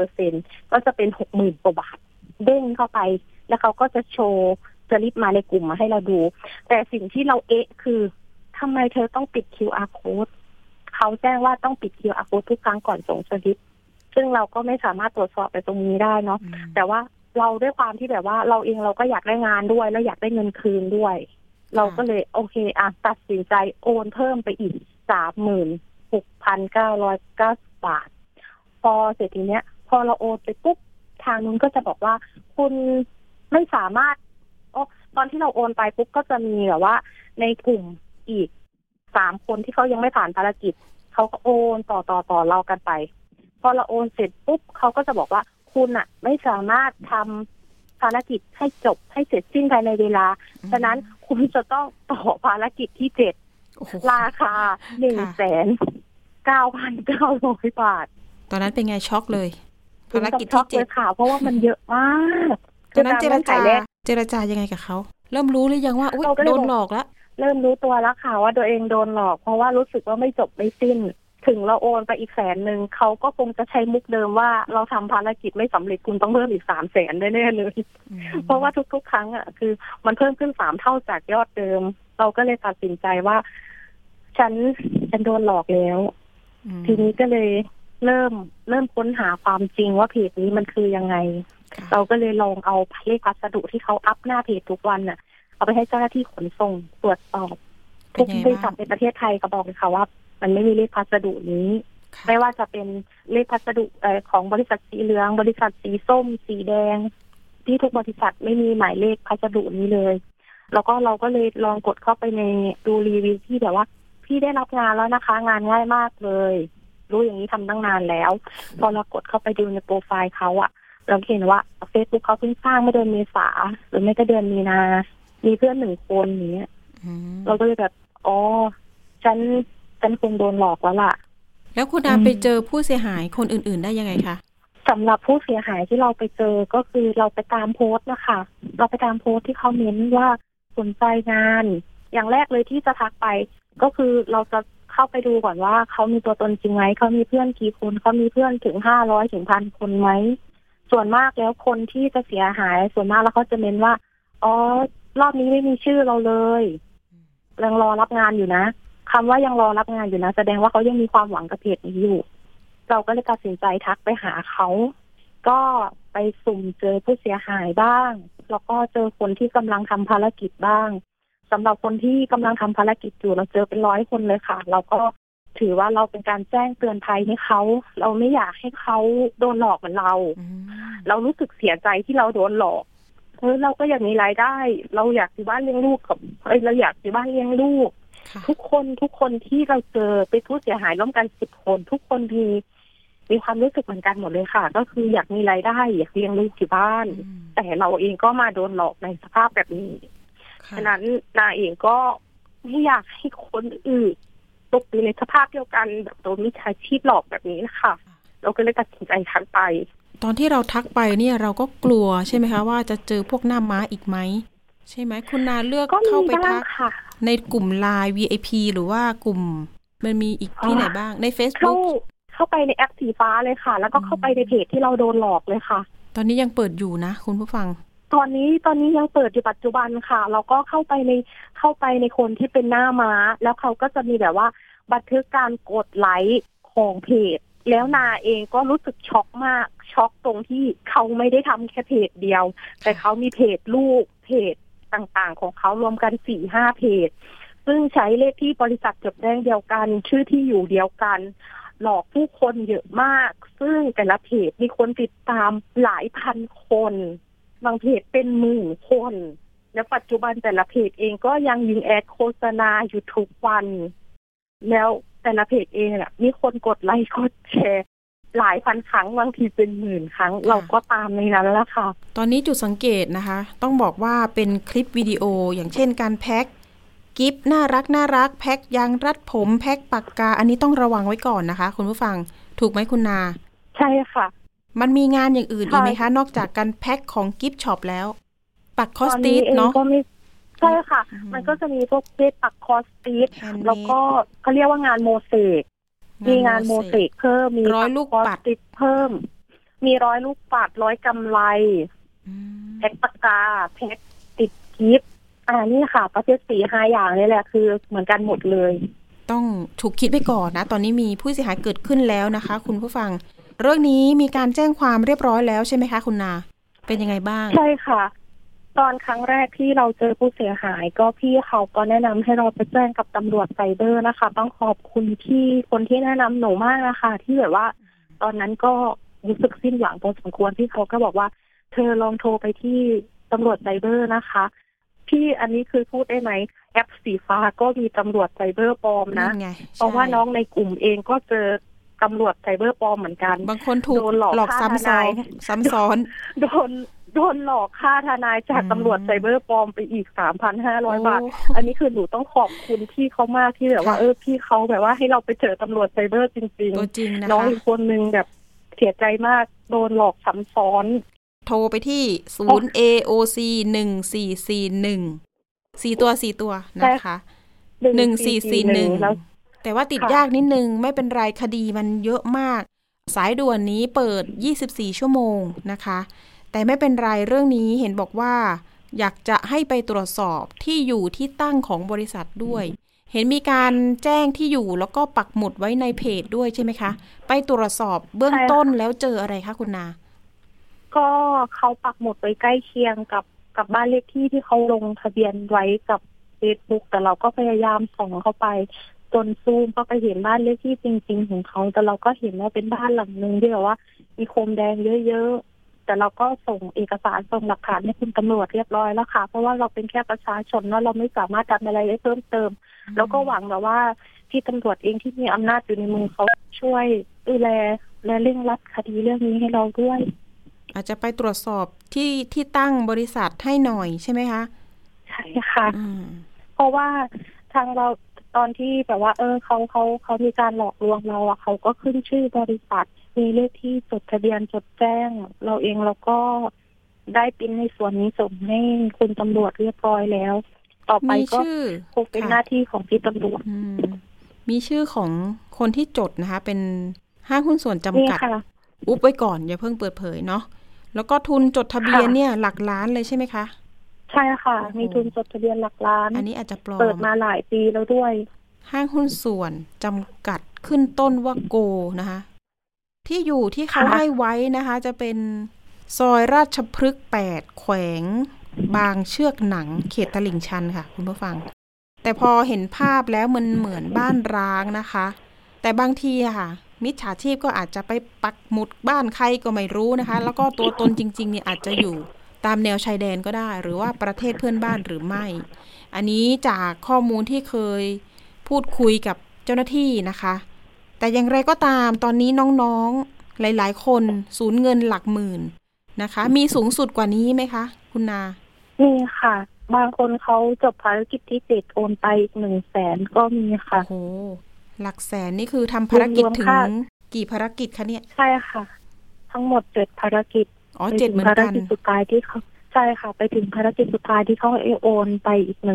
50% ก็จะเป็น 60,000 กว่าบาทเด้งเข้าไปแล้วเขาก็จะโชว์สลิปมาในกลุ่มมาให้เราดูแต่สิ่งที่เราคือทำไมเธอต้องปิด QR code เขาแจ้งว่าต้องปิด QR code ทุกครั้งก่อนส่งสลิปซึ่งเราก็ไม่สามารถตรวจสอบไปตรงนี้ได้เนาะแต่ว่าเราด้วยความที่แบบว่าเราเองเราก็อยากได้งานด้วยแล้วอยากได้เงินคืนด้วยเราก็เลยโอเคตัดสินใจโอนเพิ่มไปอีก 36,990 บาทพอเสร็จทีเนี้ยพอเราโอนไปปุ๊บทางนู้นก็จะบอกว่าคุณไม่สามารถตอนที่เราโอนไปปุ๊บก็จะมีแบบว่าในกลุ่มอีก3 คนที่เขายังไม่ผ่านภารกิจเขาก็โอนต่อเรากันไปพอเราโอนเสร็จปุ๊บเขาก็จะบอกว่าคุณไม่สามารถทำภารกิจให้จบให้เสร็จสิ้นภายในเวลาฉะนั้นคุณจะต้องต่อภารกิจที่7ราคา 1,9,900 บาทตอนนั้นเป็นไงช็อกเลยภารกิจที่7 ค่ะเพราะว่ามันเยอะมากตอนนั้นเจรจายังไงกับเขาเริ่มรู้หรือยังว่าอุ๊ยโดนหลอกแล้วเริ่มรู้ตัวแล้วค่ะว่าตัวเองโดนหลอกเพราะว่ารู้สึกว่าไม่จบไม่สิ้นถึงเราโอนไปอีก100,000เขาก็คงจะใช้มุกเดิมว่าเราทำภารกิจไม่สำเร็จคุณต้องเพิ่มอีก300,000แน่ๆเลยเพราะว่าทุกๆครั้งคือมันเพิ่มขึ้น3 เท่าจากยอดเดิมเราก็เลยตัดสินใจว่าฉันโดนหลอกแล้วทีนี้ก็เลยเริ่มค้นหาความจริงว่าเพจนี้มันคือยังไงเราก็เลยลองเอาเลขพัสดุที่เขาอัพหน้าเพจทุกวันเอาไปให้เจ้าหน้าที่ขนส่งตรวจสอบทุกบริษัทในประเทศไทยก็บอกเลยค่ะว่ามันไม่มีเลขพัสดุนี้ไม่ว่าจะเป็นเลขพัสดุของบริษัทสีเหลืองบริษัทสีส้มสีแดงที่ทุกบริษัทไม่มีหมายเลขพัสดุนี้เลยแล้วก็เราก็เลยลองกดเข้าไปในดูรีวิวที่แบบว่าพี่ได้รับงานแล้วนะคะงานง่ายมากเลยรู้อย่างนี้ทำตั้งนานแล้วพอเรากดเข้าไปดูในโปรไฟล์เขาอะเราเห็นว่า Facebook เขาเพิ่งสร้างเมื่อเดือนเมษาหรือไม่ก็เดือนมีนามีเพื่อน1 คนอย่างเงี้ยเราก็เลยแบบอ๋อฉันคงโดนหลอกแล้วล่ะแล้วคุณอาไปเจอผู้เสียหายคนอื่นๆได้ยังไงคะสำหรับผู้เสียหายที่เราไปเจอก็คือเราไปตามโพสต์นะคะเราไปตามโพสต์ที่เขาเน้นว่าสนใจงานอย่างแรกเลยที่จะทักไปก็คือเราจะเข้าไปดูก่อนว่าเขามีตัวตนจริงไหมเขามีเพื่อนกี่คนเขามีเพื่อนถึง500 ถึง 1,000 คนไหมส่วนมากแล้วคนที่จะเสียหายส่วนมากแล้วเขาจะเน้นว่าอ๋อรอบนี้ไม่มีชื่อเราเลยยังรอรับงานอยู่นะคำว่ายังรอรับงานอยู่นะแสดงว่าเขายังมีความหวังกับเพจนี้อยู่เราก็เลยตัดสินใจทักไปหาเขาก็ไปสุ่มเจอผู้เสียหายบ้างแล้วก็เจอคนที่กำลังทำภารกิจบ้างสำหรับคนที่กำลังทำภารกิจอยู่เราเจอเป็น100 คนเลยค่ะเราก็ถือว่าเราเป็นการแจ้งเตือนภัยให้เขาเราไม่อยากให้เขาโดนหลอกเหมือนเรารู้สึกเสียใจที่เราโดนหลอกเราก็อยากมีรายได้เราอยากอยู่บ้านเลี้ยงลูกกับเราอยากอยู่บ้านเลี้ยงลูกทุกคนที่เราเจอเป็นผู้เสียหายร่วมกัน10 คนทุกคนมีความรู้สึกเหมือนกันหมดเลยค่ะก็คืออยากมีรายได้อยากเลี้ยงลูกที่บ้านแต่เราเองก็มาโดนหลอกในสภาพแบบนี้ฉะนั้นนาเองก็ไม่อยากให้คนอื่นตกอยู่ในสภาพเดียวกันแบบโดนมิจฉาชีพหลอกแบบนี้นะคะเราก็เลยตัดสินใจทักไปตอนที่เราทักไปเนี่ยเราก็กลัวใช่ไหมคะว่าจะเจอพวกหน้าม้าอีกไหมใช่ไหมคุณนาเลือกเข้าไปทักในกลุ่ม LINE VIP หรือว่ากลุ่มมันมีอีกที่ไหนบ้างใน Facebook เข้าไปในแอปสีฟ้าเลยค่ะแล้วก็เข้าไปในเพจที่เราโดนหลอกเลยค่ะตอนนี้ยังเปิดอยู่นะคุณผู้ฟังตอนนี้ยังเปิดอยู่ปัจจุบันค่ะเราก็เข้าไปในคนที่เป็นหน้าม้าแล้วเขาก็จะมีแบบว่าบันทึกการกดไลค์ของเพจแล้วนาเองก็รู้สึกช็อกมากช็อกตรงที่เขาไม่ได้ทำแค่เพจเดียวแต่เขามีเพจลูกเพจต่างๆของเขารวมกัน 4-5 เพจซึ่งใช้เลขที่บริษัทจดแจ้งเดียวกันชื่อที่อยู่เดียวกันหลอกผู้คนเยอะมากซึ่งแต่ละเพจมีคนติดตามหลายพันคนบางเพจเป็นหมื่นคนและปัจจุบันแต่ละเพจเองก็ยังยิงแอดโฆษณาอยู่ทุกวันแล้วแต่ละเพจเองอ่ะมีคนกดไลค์กดแชร์หลายพันครั้งบางทีเป็นหมื่นครั้งเราก็ตามในนั้นแล้วค่ะตอนนี้จุดสังเกตนะคะต้องบอกว่าเป็นคลิปวิดีโออย่างเช่นการแพ็คกิฟต์น่ารักแพ็คยางรัดผมแพ็คปากกาอันนี้ต้องระวังไว้ก่อนนะคะคุณผู้ฟังถูกไหมคุณนาใช่ค่ะมันมีงานอย่างอื่นอีกไหมคะนอกจากการแพ็คของกิฟต์ช็อปแล้วปักคอสติสเนาะใช่ค่ะมันก็จะมีพวกเพชรปักคอสติสแล้วก็เขาเรียกว่างานโมเสกมีงานโมเสกเพิ่มมีร้อยลูกปัดเพิ่มมี100 ลูกปัด100 กำไลแพ็คปากกาแพ็คติดกิฟต์นี่ค่ะประเภท4-5 อย่างนี่แหละคือเหมือนกันหมดเลยต้องถูกคิดไปก่อนนะตอนนี้มีผู้เสียหายเกิดขึ้นแล้วนะคะคุณผู้ฟังเรื่องนี้มีการแจ้งความเรียบร้อยแล้วใช่ไหมคะคุณนาเป็นยังไงบ้างใช่ค่ะตอนครั้งแรกที่เราเจอผู้เสียหายก็พี่เขาก็แนะนำให้เราไปแจ้งกับตำรวจไซเบอร์นะคะต้องขอบคุณที่คนที่แนะนำหนูมากนะคะที่แบบว่าตอนนั้นก็รู้สึกสิ้นหวังพอสมควรที่เขาก็บอกว่าเธอลองโทรไปที่ตำรวจไซเบอร์นะคะพี่อันนี้คือพูดได้ไหมแอปสีฟ้าก็มีตำรวจไซเบอร์ปลอมนะเพราะว่าน้องในกลุ่มเองก็เจอตำรวจไซเบอร์ปลอมเหมือนกันบางคนถูกหลอกซ้ำซ้อนโดนหลอกค่าทนายจากตำรวจไซเบอร์ปลอมไปอีก 3,500 บาทอันนี้คือหนูต้องขอบคุณพี่เขามากที่แบบว่าพี่เขาแบบว่าให้เราไปเจอตำรวจไซเบอร์จริงๆน้องอีกคนนึงแบบเสียใจมากโดนหลอกซ้ำซ้อนโทรไปที่0 AOC 1441 4 ตัวนะคะ1441แต่ว่าติดยากนิดนึงไม่เป็นไรคดีมันเยอะมากสายด่วนนี้เปิด24 ชั่วโมงนะคะแต่ไม่เป็นไรเรื่องนี้เห็นบอกว่าอยากจะให้ไปตรวจสอบที่อยู่ที่ตั้งของบริษัทด้วยเห็นมีการแจ้งที่อยู่แล้วก็ปักหมุดไว้ในเพจด้วยใช่ไหมคะไปตรวจสอบเบื้องต้นแล้วเจออะไรคะคุณนาก็เขาปักหมุดไว้ใกล้เคียงกับบ้านเลขที่เขาลงทะเบียนไว้กับ Facebook แต่เราก็พยายามส่องเข้าไปจนซูมก็ไปเห็นบ้านเลขที่จริงๆของเขาแต่เราก็เห็นว่าเป็นบ้านหลังนึงที่แบบว่ามีโคมแดงเยอะๆแต่เราก็ส่งเอกสารส่งหลักฐานให้คุณตำรวจเรียบร้อยแล้วค่ะเพราะว่าเราเป็นแค่ประชาชนเนาะเราไม่สามารถทำอะไรได้เพิ่มเติมแล้วก็หวังแบบว่าที่ตำรวจเองที่มีอำนาจอยู่ในมือเขาช่วยดูแลและเร่งรัดคดีเรื่องนี้ให้เราด้วยอาจจะไปตรวจสอบที่ตั้งบริษัทให้หน่อยใช่ไหมคะใช่ค่ะเพราะว่าทางเราตอนที่แบบว่าเขามีการหลอกลวงเราเขาก็ขึ้นชื่อบริษัทมีเลขที่จดทะเบียนจดแจ้งเราเองเราก็ได้ปิ้นในส่วนนี้ส่งให้คุณตำรวจเรียบร้อยแล้วต่อไปก็คงเป็นหน้าที่ของพี่ตำรวจมีชื่อของคนที่จดนะคะเป็นห้างหุ้นส่วนจำกัดอุ๊บไว้ก่อนอย่าเพิ่งเปิดเผยเนาะแล้วก็ทุนจดทะเบียนเนี่ยหลักล้านเลยใช่ไหมคะใช่ค่ะมีทุนจดทะเบียนหลักล้านอันนี้อาจจะปลอมเปิดมาหลายปีแล้วด้วยห้างหุ้นส่วนจำกัดขึ้นต้นว่าโกนะคะที่อยู่ที่เขาให้ไว้นะคะจะเป็นซอยราชพฤกษ์8แขวงบางเชือกหนังเขตตลิ่งชันค่ะคุณผู้ฟังแต่พอเห็นภาพแล้วมันเหมือนบ้านร้างนะคะแต่บางทีค่ะมิจฉาชีพก็อาจจะไปปักหมุดบ้านใครก็ไม่รู้นะคะแล้วก็ตัวตนจริงๆเนี่ยอาจจะอยู่ตามแนวชายแดนก็ได้หรือว่าประเทศเพื่อนบ้านหรือไม่อันนี้จากข้อมูลที่เคยพูดคุยกับเจ้าหน้าที่นะคะแต่อย่างไรก็ตามตอนนี้น้องๆหลายๆคนสูญเงินหลักหมื่นนะคะมีสูงสุดกว่านี้ไหมคะคุณนามีค่ะบางคนเขาจบภารกิจที่7โอนไปอีก 100,000 ก็มีค่ะโอ้หลักแสนนี่คือทำภารกิจถึงกี่ภารกิจคะเนี่ยใช่ค่ะทั้งหมด7ภารกิจ 7เหมือนกันภารกิจสุดท้ายที่เขาใช่ค่ะไปถึงภารกิจสุดท้ายที่เขาโอนไปอีก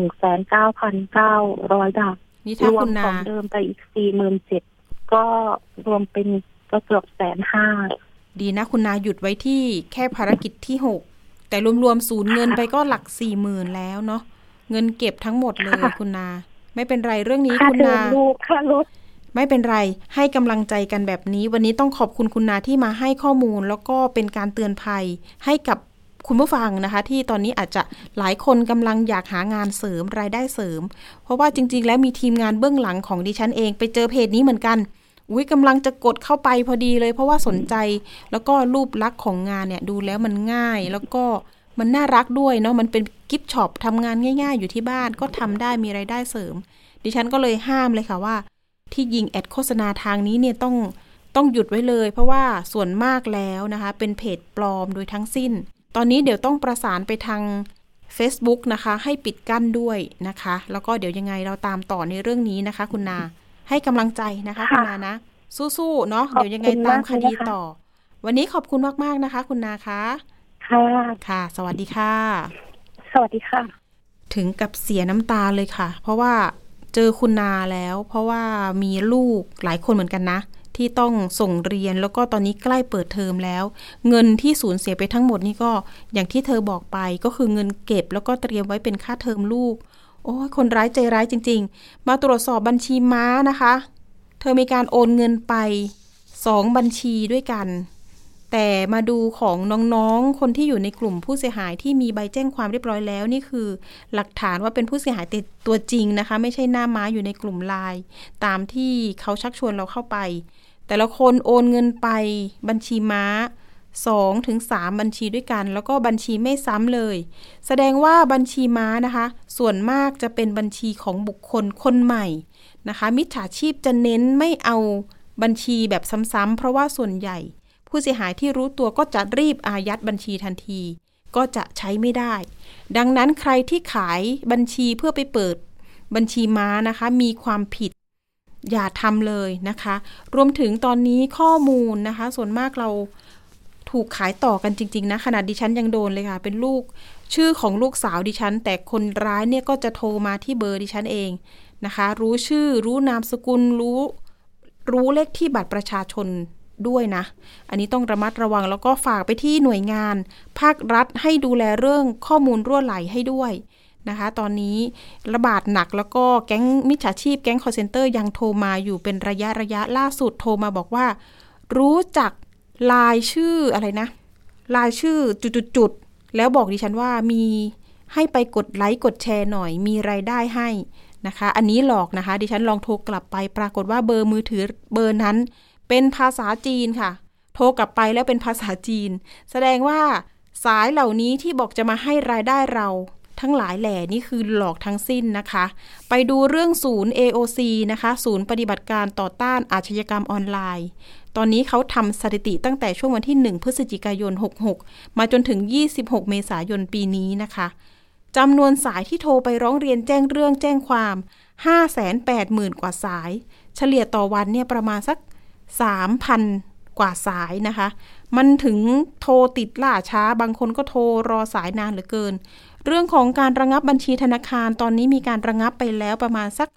1,9,900 บาทนี่ถ้าคุณนาของเดิมไปอีก 47,000 ก็รวมเป็นก็เกือบ150,000 ดีนะคุณนาหยุดไว้ที่แค่ภารกิจที่6แต่รวมๆสูญเงินไปก็หลัก 40,000 แล้วเนาะเงินเก็บทั้งหมดเลยคุณนาไม่เป็นไรเรื่องนี้คุณนาค่ารถไม่เป็นไรให้กำลังใจกันแบบนี้วันนี้ต้องขอบคุณคุณนาที่มาให้ข้อมูลแล้วก็เป็นการเตือนภัยให้กับคุณผู้ฟังนะคะที่ตอนนี้อาจจะหลายคนกำลังอยากหางานเสริมรายได้เสริมเพราะว่าจริงๆแล้วมีทีมงานเบื้องหลังของดิฉันเองไปเจอเพจนี้เหมือนกันกำลังจะกดเข้าไปพอดีเลยเพราะว่าสนใจแล้วก็รูปลักษณ์ของงานเนี่ยดูแล้วมันง่ายแล้วก็มันน่ารักด้วยเนาะมันเป็นกิฟต์ช็อปทำงานง่ายๆอยู่ที่บ้านก็ทำได้มีรายได้เสริมดิฉันก็เลยห้ามเลยค่ะว่าที่ยิงแอดโฆษณาทางนี้เนี่ยต้องหยุดไว้เลยเพราะว่าส่วนมากแล้วนะคะเป็นเพจปลอมโดยทั้งสิ้นตอนนี้เดี๋ยวต้องประสานไปทาง Facebook นะคะให้ปิดกั้นด้วยนะคะแล้วก็เดี๋ยวยังไงเราตามต่อในเรื่องนี้นะคะคุณนาให้กำลังใจนะคะคุณนานะสู้ๆเนาะเดี๋ยวยังไงตามคดีต่อวันนี้ขอบคุณมากๆนะคะคุณนาคะค่ะสวัสดีค่ะสวัสดีค่ะถึงกับเสียน้ำตาเลยค่ะเพราะว่าเจอคุณนาแล้วเพราะว่ามีลูกหลายคนเหมือนกันนะที่ต้องส่งเรียนแล้วก็ตอนนี้ใกล้เปิดเทอมแล้วเงินที่สูญเสียไปทั้งหมดนี่ก็อย่างที่เธอบอกไปก็คือเงินเก็บแล้วก็เตรียมไว้เป็นค่าเทอมลูกโอ้ยคนร้ายใจร้ายจริงๆมาตรวจสอบบัญชีม้านะคะเธอมีการโอนเงินไป2บัญชีด้วยกันแต่มาดูของน้องๆคนที่อยู่ในกลุ่มผู้เสียหายที่มีใบแจ้งความเรียบร้อยแล้วนี่คือหลักฐานว่าเป็นผู้เสียหายตัวจริงนะคะไม่ใช่หน้าม้าอยู่ในกลุ่มไลน์ตามที่เขาชักชวนเราเข้าไปแต่ละคนโอนเงินไปบัญชีม้า2 ถึง 3บัญชีด้วยกันแล้วก็บัญชีไม่ซ้ำเลยแสดงว่าบัญชีม้านะคะส่วนมากจะเป็นบัญชีของบุคคลคนใหม่นะคะมิจฉาชีพจะเน้นไม่เอาบัญชีแบบซ้ำๆเพราะว่าส่วนใหญ่ผู้เสียหายที่รู้ตัวก็จะรีบอายัดบัญชีทันทีก็จะใช้ไม่ได้ดังนั้นใครที่ขายบัญชีเพื่อไปเปิดบัญชีม้านะคะมีความผิดอย่าทำเลยนะคะรวมถึงตอนนี้ข้อมูลนะคะส่วนมากเราถูกขายต่อกันจริงๆนะขนาดดิฉันยังโดนเลยค่ะเป็นลูกชื่อของลูกสาวดิฉันแต่คนร้ายเนี่ยก็จะโทรมาที่เบอร์ดิฉันเองนะคะรู้ชื่อรู้นามสกุลรู้เลขที่บัตรประชาชนด้วยนะอันนี้ต้องระมัดระวังแล้วก็ฝากไปที่หน่วยงานภาครัฐให้ดูแลเรื่องข้อมูลรั่วไหลให้ด้วยนะคะตอนนี้ระบาดหนักแล้วก็แก๊งมิจฉาชีพแก๊งคอลเซ็นเตอร์ยังโทรมาอยู่เป็นระยะล่าสุดโทรมาบอกว่ารู้จักรายชื่ออะไรนะรายชื่อจุดๆแล้วบอกดิฉันว่ามีให้ไปกดไลค์กดแชร์หน่อยมีรายได้ให้นะคะอันนี้หลอกนะคะดิฉันลองโทรกลับไปปรากฏว่าเบอร์มือถือเบอร์นั้นเป็นภาษาจีนค่ะโทรกลับไปแล้วเป็นภาษาจีนแสดงว่าสายเหล่านี้ที่บอกจะมาให้รายได้เราทั้งหลายแหล่นี่คือหลอกทั้งสิ้นนะคะไปดูเรื่องศูนย์ AOC นะคะศูนย์ปฏิบัติการต่อต้านอาชญากรรมออนไลน์ตอนนี้เขาทำสถิติตั้งแต่ช่วงวันที่1พฤศจิกายน66มาจนถึง26เมษายนปีนี้นะคะจำนวนสายที่โทรไปร้องเรียนแจ้งเรื่องแจ้งความ 580,000 กว่าสายเฉลี่ยต่อวันเนี่ยประมาณสัก 3,000 กว่าสายนะคะมันถึงโทรติดล่าช้าบางคนก็โทรรอสายนานเหลือเกินเรื่องของการระงับบัญชีธนาคารตอนนี้มีการระงับไปแล้วประมาณสัก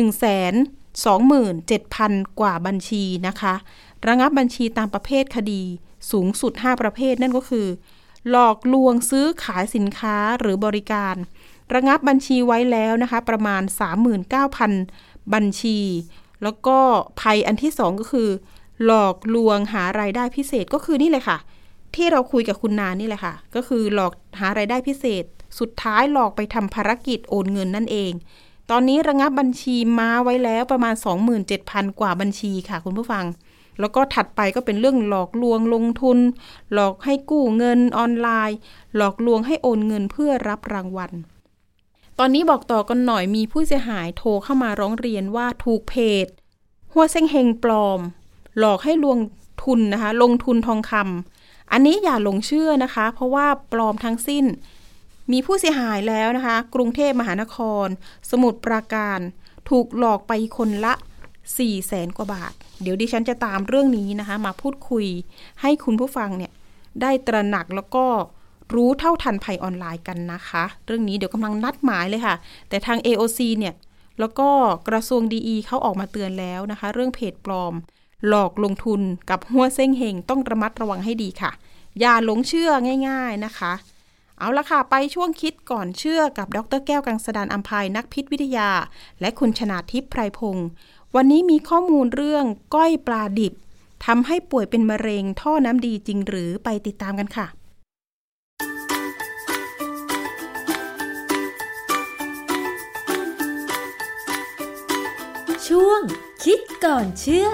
127,000 กว่าบัญชีนะคะระงับบัญชีตามประเภทคดีสูงสุด5ประเภทนั่นก็คือหลอกลวงซื้อขายสินค้าหรือบริการระงับบัญชีไว้แล้วนะคะประมาณ 39,000 บัญชีแล้วก็ภัยอันที่2ก็คือหลอกลวงหารายได้พิเศษก็คือนี่เลยค่ะที่เราคุยกับคุณนานี่แหละค่ะก็คือหลอกหารายได้พิเศษสุดท้ายหลอกไปทำภารกิจโอนเงินนั่นเองตอนนี้ระงับบัญชีมาไว้แล้วประมาณ 27,000 กว่าบัญชีค่ะคุณผู้ฟังแล้วก็ถัดไปก็เป็นเรื่องหลอกลวงลงทุนหลอกให้กู้เงินออนไลน์หลอกลวงให้โอนเงินเพื่อรับรางวัลตอนนี้บอกต่อกันหน่อยมีผู้เสียหายโทรเข้ามาร้องเรียนว่าถูกเพจหัวเซ็งเฮงปลอมหลอกให้ลงทุนนะคะลงทุนทองคำอันนี้อย่าหลงเชื่อนะคะเพราะว่าปลอมทั้งสิ้นมีผู้เสียหายแล้วนะคะกรุงเทพมหานครสมุทรปราการถูกหลอกไปคนละ 400,000 กว่าบาทเดี๋ยวดิฉันจะตามเรื่องนี้นะคะมาพูดคุยให้คุณผู้ฟังเนี่ยได้ตระหนักแล้วก็รู้เท่าทันภัยออนไลน์กันนะคะเรื่องนี้เดี๋ยวกำลังนัดหมายเลยค่ะแต่ทาง AOC เนี่ยแล้วก็กระทรวงดีเขาออกมาเตือนแล้วนะคะเรื่องเพจปลอมหลอกลงทุนกับหัวเส้งเฮงต้องระมัดระวังให้ดีค่ะอย่าหลงเชื่อง่ายๆนะคะเอาละค่ะไปช่วงคิดก่อนเชื่อกับดร.แก้วกังสดาลอำไพนักพิษวิทยาและคุณชนาทิพย์ไพรพงศ์วันนี้มีข้อมูลเรื่องก้อยปลาดิบทำให้ป่วยเป็นมะเร็งท่อน้ำดีจริงหรือไปติดตามกันค่ะช่วงคิดก่อนเชื่อ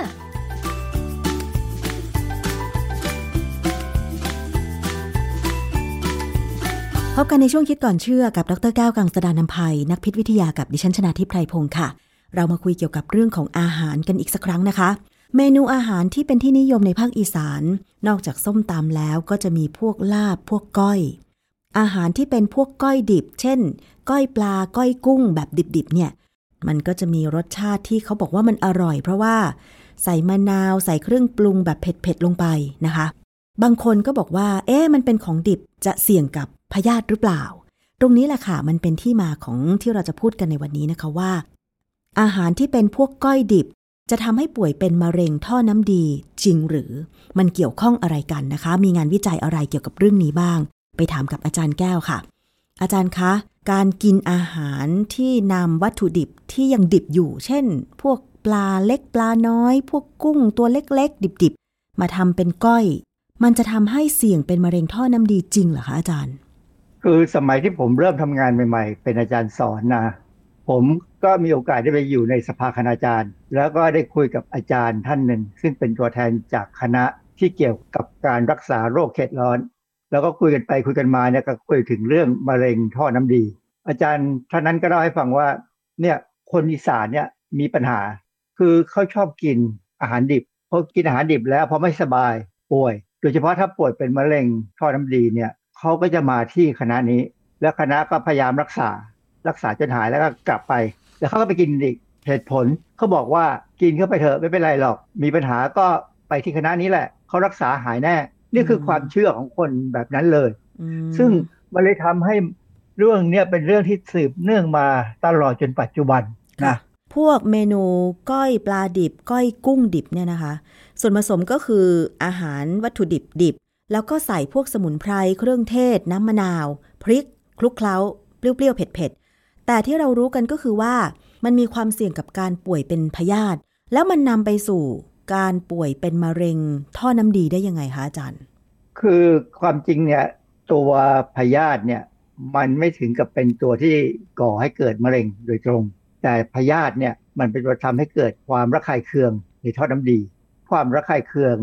พบกันในช่วงคิดก่อนเชื่อกับดร.แก้วกังสดาลอำไพนักพิษวิทยากับดิฉันชนาทิพย์ไพรพงศ์ค่ะเรามาคุยเกี่ยวกับเรื่องของอาหารกันอีกสักครั้งนะคะเมนูอาหารที่เป็นที่นิยมในภาคอีสานนอกจากส้มตำแล้วก็จะมีพวกลาบพวกก้อยอาหารที่เป็นพวกก้อยดิบเช่นก้อยปลาก้อยกุ้งแบบดิบๆเนี่ยมันก็จะมีรสชาติที่เขาบอกว่ามันอร่อยเพราะว่าใส่มะนาวใส่เครื่องปรุงแบบเผ็ดๆลงไปนะคะบางคนก็บอกว่ามันเป็นของดิบจะเสี่ยงกับพยาธิหรือเปล่าตรงนี้แหละค่ะมันเป็นที่มาของที่เราจะพูดกันในวันนี้นะคะว่าอาหารที่เป็นพวกก้อยดิบจะทำให้ป่วยเป็นมะเร็งท่อน้ำดีจริงหรือมันเกี่ยวข้องอะไรกันนะคะมีงานวิจัยอะไรเกี่ยวกับเรื่องนี้บ้างไปถามกับอาจารย์แก้วค่ะอาจารย์คะการกินอาหารที่นำวัตถุดิบที่ยังดิบอยู่เช่นพวกปลาเล็กปลาน้อยพวกกุ้งตัวเล็กๆดิบๆมาทำเป็นก้อยมันจะทำให้เสี่ยงเป็นมะเร็งท่อน้ำดีจริงเหรอคะอาจารย์คือสมัยที่ผมเริ่มทำงานใหม่ๆเป็นอาจารย์สอนนะผมก็มีโอกาสได้ไปอยู่ในสภาคณาจารย์แล้วก็ได้คุยกับอาจารย์ท่านหนึ่งซึ่งเป็นตัวแทนจากคณะที่เกี่ยวกับการรักษาโรคเข็ดร้อนแล้วก็คุยกันไปคุยกันมาเนี่ยก็คุยถึงเรื่องมะเร็งท่อน้ำดีอาจารย์ท่านนั้นก็เล่าให้ฟังว่าเนี่ยคนอีสานเนี่ยมีปัญหาคือเขาชอบกินอาหารดิบพอกินอาหารดิบแล้วพอไม่สบายป่วยโดยเฉพาะถ้าป่วยเป็นมะเร็งท่อน้ำดีเนี่ยเขาก็จะมาที่คณะนี้แล้วคณะก็พยายามรักษาจนหายแล้วก็กลับไปแล้วเขาก็ไปกินอีกเหตุผลเขาบอกว่ากินเข้าไปเถอะไม่เป็นไรหรอกมีปัญหาก็ไปที่คณะนี้แหละเขารักษาหายแน่นี่คือความเชื่อของคนแบบนั้นเลยซึ่งมันเลยทำให้เรื่องนี้เป็นเรื่องที่สืบเนื่องมาตลอดจนปัจจุบันนะพวกเมนูก้อยปลาดิบก้อยกุ้งดิบเนี่ยนะคะส่วนผสมก็คืออาหารวัตถุดิบดิบแล้วก็ใส่พวกสมุนไพรเครื่องเทศน้ำมะนาวพริกคลุกเคล้าเปรี้ยวๆเผ็ดๆแต่ที่เรารู้กันก็คือว่ามันมีความเสี่ยงกับการป่วยเป็นพยาธิแล้วมันนำไปสู่การป่วยเป็นมะเร็งท่อน้ำดีได้ยังไงคะอาจารย์คือความจริงเนี่ยตัวพยาธิเนี่ยมันไม่ถึงกับเป็นตัวที่ก่อให้เกิดมะเร็งโดยตรงแต่พยาธิเนี่ยมันเป็นตัวทำให้เกิดความระคายเคืองในท่อน้ำดีความระคายเคืองเนี่ย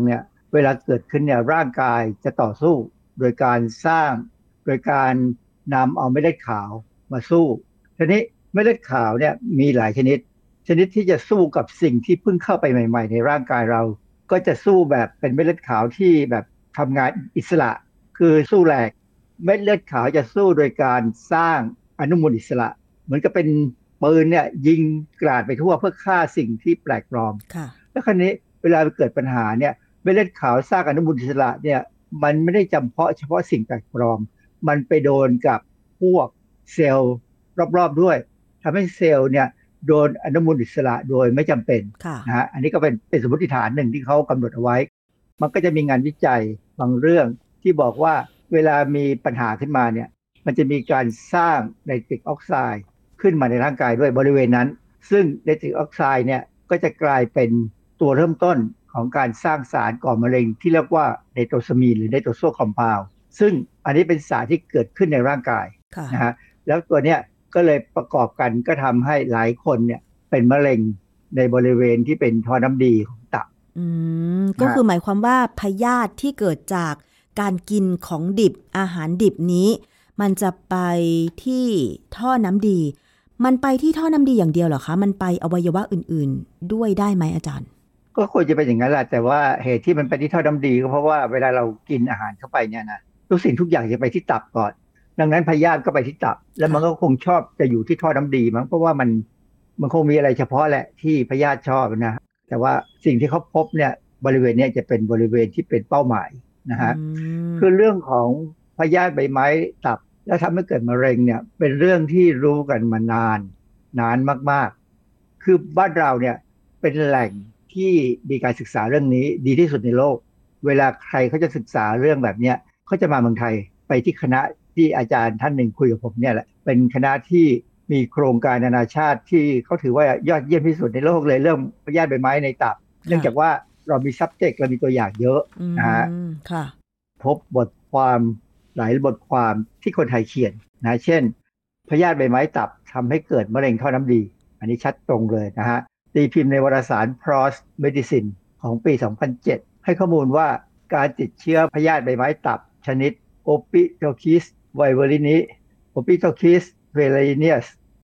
เวลาเกิดขึ้นเนี่ยร่างกายจะต่อสู้โดยการสร้างโดยการนำเอาเม็ดเลือดขาวมาสู้ทีนี้เม็ดเลือดขาวเนี่ยมีหลายชนิดที่จะสู้กับสิ่งที่เพิ่งเข้าไปใหม่ๆในร่างกายเราก็จะสู้แบบเป็นเม็ดเลือดขาวที่แบบทำงานอิสระคือสู้แรงเม็ดเลือดขาวจะสู้โดยการสร้างอนุมูลอิสระเหมือนกับเป็นปืนเนี่ยยิงกราดไปทั่วเพื่อฆ่าสิ่งที่แปลกปลอมแล้วคราวนี้เวลาเกิดปัญหาเนี่ยเม็ดเลือดขาวสร้างอนุมูลอิสระเนี่ยมันไม่ได้จำเพาะเฉพาะสิ่งแปลกปลอมมันไปโดนกับพวกเซลล์รอบๆด้วยทำให้เซลล์เนี่ยโดนอนุมูลอิสระโดยไม่จำเป็นนะฮะอันนี้ก็เป็นสมมติฐานหนึ่งที่เขากำหนดเอาไว้มันก็จะมีงานวิจัยบางเรื่องที่บอกว่าเวลามีปัญหาขึ้นมาเนี่ยมันจะมีการสร้างไนตริกออกไซด์ขึ้นมาในร่างกายด้วยบริเวณนั้นซึ่งไนตริกออกไซด์เนี่ยก็จะกลายเป็นตัวเริ่มต้นของการสร้างสารก่อมะเร็งที่เรียกว่าไนโตรซามีนหรือไนโตรโซคอมเพลด์ซึ่งอันนี้เป็นสารที่เกิดขึ้นในร่างกายนะฮะแล้วตัวเนี้ยก็เลยประกอบกันก็ทำให้หลายคนเนี่ยเป็นมะเร็งในบริเวณที่เป็นท่อน้ำดีของตับก็คือหมายความว่าพยาธิที่เกิดจากการกินของดิบอาหารดิบนี้มันจะไปที่ท่อน้ำดีมันไปที่ท่อน้ำดีอย่างเดียวเหรอคะมันไปอวัยวะอื่นๆด้วยได้ไหมอาจารย์ก็ควรจะเป็นอย่างนั้นแหละแต่ว่าเหตุที่มันไปที่ท่อน้ำดีก็เพราะว่าเวลาเรากินอาหารเข้าไปเนี่ยนะทุกสิ่งทุกอย่างจะไปที่ตับก่อนดังนั้นพยาธิก็ไปที่ตับแล้วมันก็คงชอบจะอยู่ที่ท่อน้ำดีมั้งเพราะว่ามันคงมีอะไรเฉพาะแหละที่พยาธิชอบนะแต่ว่าสิ่งที่เขาพบเนี่ยบริเวณนี้จะเป็นบริเวณที่เป็นเป้าหมายนะฮะคือเรื่องของพยาธิใบไม้ตับแล้วทำให้เกิดมะเร็งเนี่ยเป็นเรื่องที่รู้กันมานานมากๆคือบ้านเราเนี่ยเป็นแหล่งที่มีการศึกษาเรื่องนี้ดีที่สุดในโลกเวลาใครเขาจะศึกษาเรื่องแบบนี้เขาจะมาเมืองไทยไปที่คณะที่อาจารย์ท่านหนึ่งคุยกับผมเนี่ยแหละเป็นคณะที่มีโครงการนานาชาติที่เขาถือว่ายอดเยี่ยมที่สุดในโลกเลยเรื่องพยาธิใบไม้ในตับเนื่องจากว่าเรามี subject เรามีตัวอย่างเยอะนะฮะพบบทความหลายบทความที่คนไทยเขียนนะเช่นพยาธิใบไม้ตับทำให้เกิดมะเร็งท่อน้ำดีอันนี้ชัดตรงเลยนะฮะตีพิมพ์ในวารสาร PLOS Medicine ของปี 2007 ให้ข้อมูลว่าการติดเชื้อพยาธิใบไม้ตับชนิด Opisthotokis viverrini Opisthotokis vellinius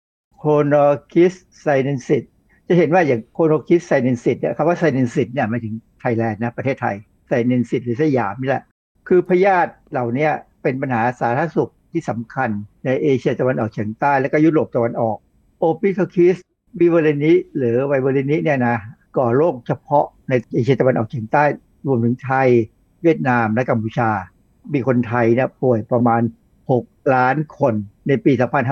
Cronokis sinensis จะเห็นว่าอย่าง Cronokis sinensis เนี่ยคำว่า sinensis เนี่ยหมายถึงไทยแลนด์นะประเทศไทย sinensis หรือสยามนี่แหละคือพยาธิเหล่านี้เป็นปัญหาสาธารณสุขที่สำคัญในเอเชียตะวันออกเฉียงใต้และก็ยุโรปตะวันออก Opisthotokis viverrini หรือ viverrini เนี่ยนะก่อโรคเฉพาะในเอเชียตะวันออกเฉียงใต้รวมถึงไทยเวียดนามและกัมพูชามีคนไทยเนี่ยป่วยประมาณ6 ล้านคนในปี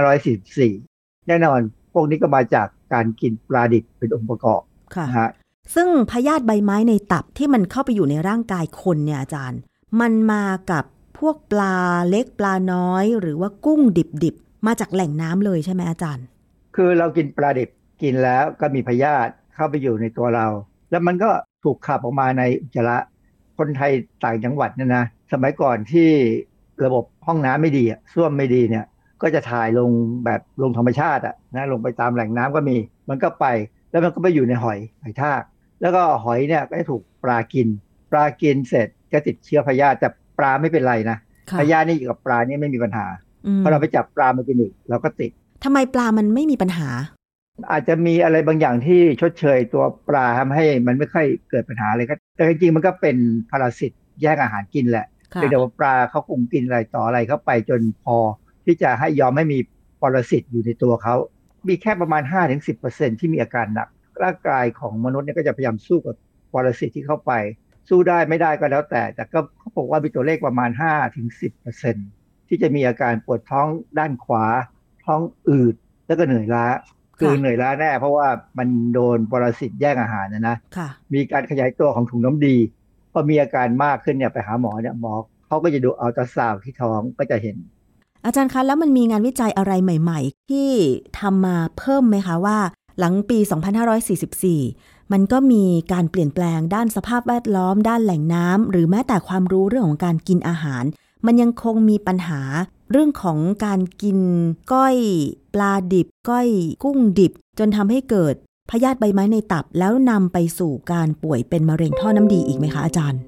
2544 แน่นอนพวกนี้ก็มาจากการกินปลาดิบเป็นองค์ประกอบนะฮะซึ่งพยาธิใบไม้ในตับที่มันเข้าไปอยู่ในร่างกายคนเนี่ยอาจารย์มันมากับพวกปลาเล็กปลาน้อยหรือว่ากุ้งดิบๆมาจากแหล่งน้ำเลยใช่ไหมอาจารย์คือเรากินปลาดิบกินแล้วก็มีพยาธิเข้าไปอยู่ในตัวเราแล้วมันก็ถูกขับออกมาในอุจจาระคนไทยต่างจังหวัดเนี่ยนะสมัยก่อนที่ระบบห้องน้ำไม่ดีส้วมไม่ดีเนี่ยก็จะถ่ายลงแบบลงธรรมชาตินะลงไปตามแหล่งน้ำก็มีมันก็ไปแล้วมันก็ไปอยู่ในหอยทากแล้วก็หอยเนี่ยก็จะถูกปลากินเสร็จก็ติดเชื้อพยาธิแต่ปลาไม่เป็นไรนะพยาธินี่อยู่กับปลานี่ไม่มีปัญหาพอเราไปจับปลามากินอีกเราก็ติดทำไมปลามันไม่มีปัญหาอาจจะมีอะไรบางอย่างที่ชดเชยตัวปลาทำให้มันไม่ค่อยเกิดปัญหาเลยครับแต่จริงๆมันก็เป็นพาราสิตแย่งอาหารกินแหละแต่ว่าปลาเขาคงกินอะไรต่ออะไรเข้าไปจนพอที่จะให้ยอมให้มีปรสิตอยู่ในตัวเขามีแค่ประมาณ 5-10% ที่มีอาการหนักร่างกายของมนุษย์เนี่ยก็จะพยายามสู้กับปรสิตที่เข้าไปสู้ได้ไม่ได้ก็แล้วแต่ก็เขาบอกว่ามีตัวเลขประมาณ 5-10% ที่จะมีอาการปวดท้องด้านขวาท้องอืดแล้วก็เหนื่อยล้าคือเหนื่อยล้าแน่เพราะว่ามันโดนปรสิตแย่งอาหารนะมีการขยายตัวของถุงน้ำดีพอมีอาการมากขึ้นเนี่ยไปหาหมอเนี่ยหมอเขาก็จะดูอัลตราซาวด์ที่ท้องก็จะเห็นอาจารย์คะแล้วมันมีงานวิจัยอะไรใหม่ๆที่ทำมาเพิ่มไหมคะว่าหลังปี 2544 มันก็มีการเปลี่ยนแปลงด้านสภาพแวดล้อมด้านแหล่งน้ำหรือแม้แต่ความรู้เรื่องของการกินอาหารมันยังคงมีปัญหาเรื่องของการกินก้อยปลาดิบก้อยกุ้งดิบจนทำให้เกิดพยาธิใบไม้ในตับแล้วนำไปสู่การป่วยเป็นมะเร็งท่อน้ำดีอีกไหมคะอาจารย์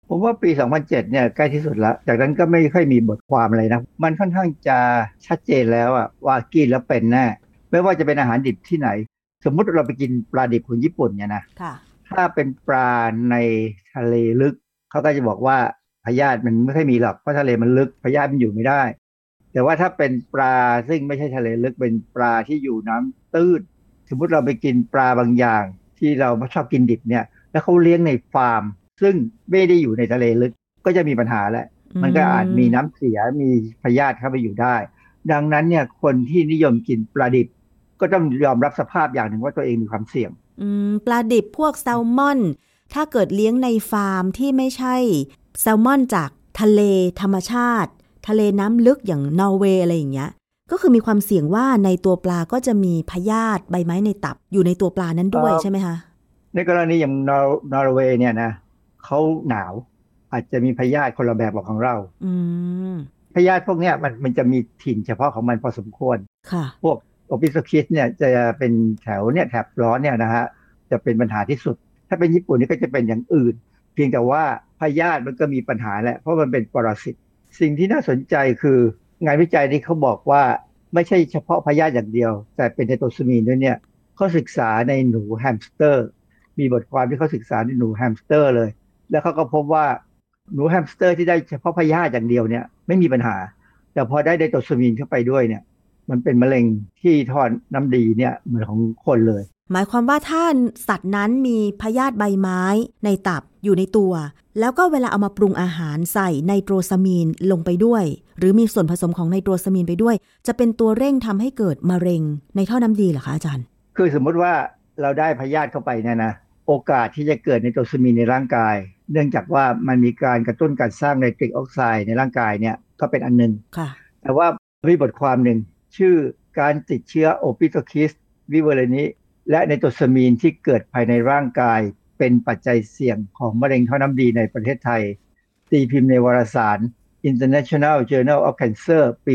ผมว่าปี 2007 เนี่ยใกล้ที่สุดแล้วจากนั้นก็ไม่ค่อยมีบทความอะไรนะมันค่อนข้างจะชัดเจนแล้วอะว่ากินแล้วเป็นแน่ไม่ว่าจะเป็นอาหารดิบที่ไหนสมมุติเราไปกินปลาดิบของญี่ปุ่นเนี่ยนะค่ะถ้าเป็นปลาในทะเลลึกเขาก็จะบอกว่าพยาธิมันไม่ค่อยมีหรอกเพราะทะเลมันลึกพยาธิมันอยู่ไม่ได้แต่ว่าถ้าเป็นปลาซึ่งไม่ใช่ทะเลลึกเป็นปลาที่อยู่น้ำตื้นสมมุติเราไปกินปลาบางอย่างที่เราชอบกินดิบเนี่ยแล้วเขาเลี้ยงในฟาร์มซึ่งไม่ได้อยู่ในทะเลลึกก็จะมีปัญหาแหละมันก็อาจมีน้ำเสียมีพยาธิเข้าไปอยู่ได้ดังนั้นเนี่ยคนที่นิยมกินปลาดิบก็ต้องยอมรับสภาพอย่างหนึ่งว่าตัวเองมีความเสี่ยงปลาดิบพวกแซลมอนถ้าเกิดเลี้ยงในฟาร์มที่ไม่ใช่แซลมอนจากทะเลธรรมชาติทะเลน้ำลึกอย่างนอร์เวย์อะไรอย่างเงี้ยก็คือมีความเสี่ยงว่าในตัวปลาก็จะมีพยาธิใบไม้ในตับอยู่ในตัวปลานั้นด้วยใช่ไหมคะในกรณีอย่างนอร์เวย์เนี่ยนะเขาหนาวอาจจะมีพยาธิคนละแบบของเราพยาธิพวกเนี้ยมันจะมีถิ่นเฉพาะของมันพอสมควรค่ะพวกโอปิโซคิสเนี่ยจะเป็นแถวเนี่ยแถบร้อนเนี่ยนะฮะจะเป็นปัญหาที่สุดถ้าเป็นญี่ปุ่นนี่ก็จะเป็นอย่างอื่นเพียงแต่ว่าพยาธิมันก็มีปัญหาแหละเพราะมันเป็นปรสิตสิ่งที่น่าสนใจคืองานวิจัยที่เขาบอกว่าไม่ใช่เฉพาะพยาธิอย่างเดียวแต่เป็นไนโตรซามีนด้วยเนี่ยเขาศึกษาในหนูแฮมสเตอร์มีบทความที่เขาศึกษาในหนูแฮมสเตอร์เลยแล้วเขาก็พบว่าหนูแฮมสเตอร์ที่ได้เฉพาะพยาธิอย่างเดียวเนี่ยไม่มีปัญหาแต่พอได้ไนโตรซามีนเข้าไปด้วยเนี่ยมันเป็นมะเร็งที่ท่อน้ำดีเนี่ยเหมือนของคนเลยหมายความว่าถ้าสัตว์นั้นมีพยาธิใบไม้ในตับอยู่ในตัวแล้วก็เวลาเอามาปรุงอาหารใส่ไนโตรซามีนลงไปด้วยหรือมีส่วนผสมของไนโตรซามีนไปด้วยจะเป็นตัวเร่งทำให้เกิดมะเร็งในท่อน้ำดีเหรอคะอาจารย์คือสมมติว่าเราได้พยาธิเข้าไปเนี่ยนะโอกาสที่จะเกิดไนโตรซามีนในร่างกายเนื่องจากว่ามันมีการกระตุ้นการสร้างไนตริกออกไซด์ในร่างกายเนี่ยก็เป็นอันนึงแต่ว่ามีบทความหนึ่งชื่อการติดเชื้อโอปิโตคิสวิเวอร์นิและไนโตรซามีนที่เกิดภายในร่างกายเป็นปัจจัยเสี่ยงของมะเร็งท่อน้ำดีในประเทศไทยตีพิมพ์ในวารสาร International Journal of Cancer ปี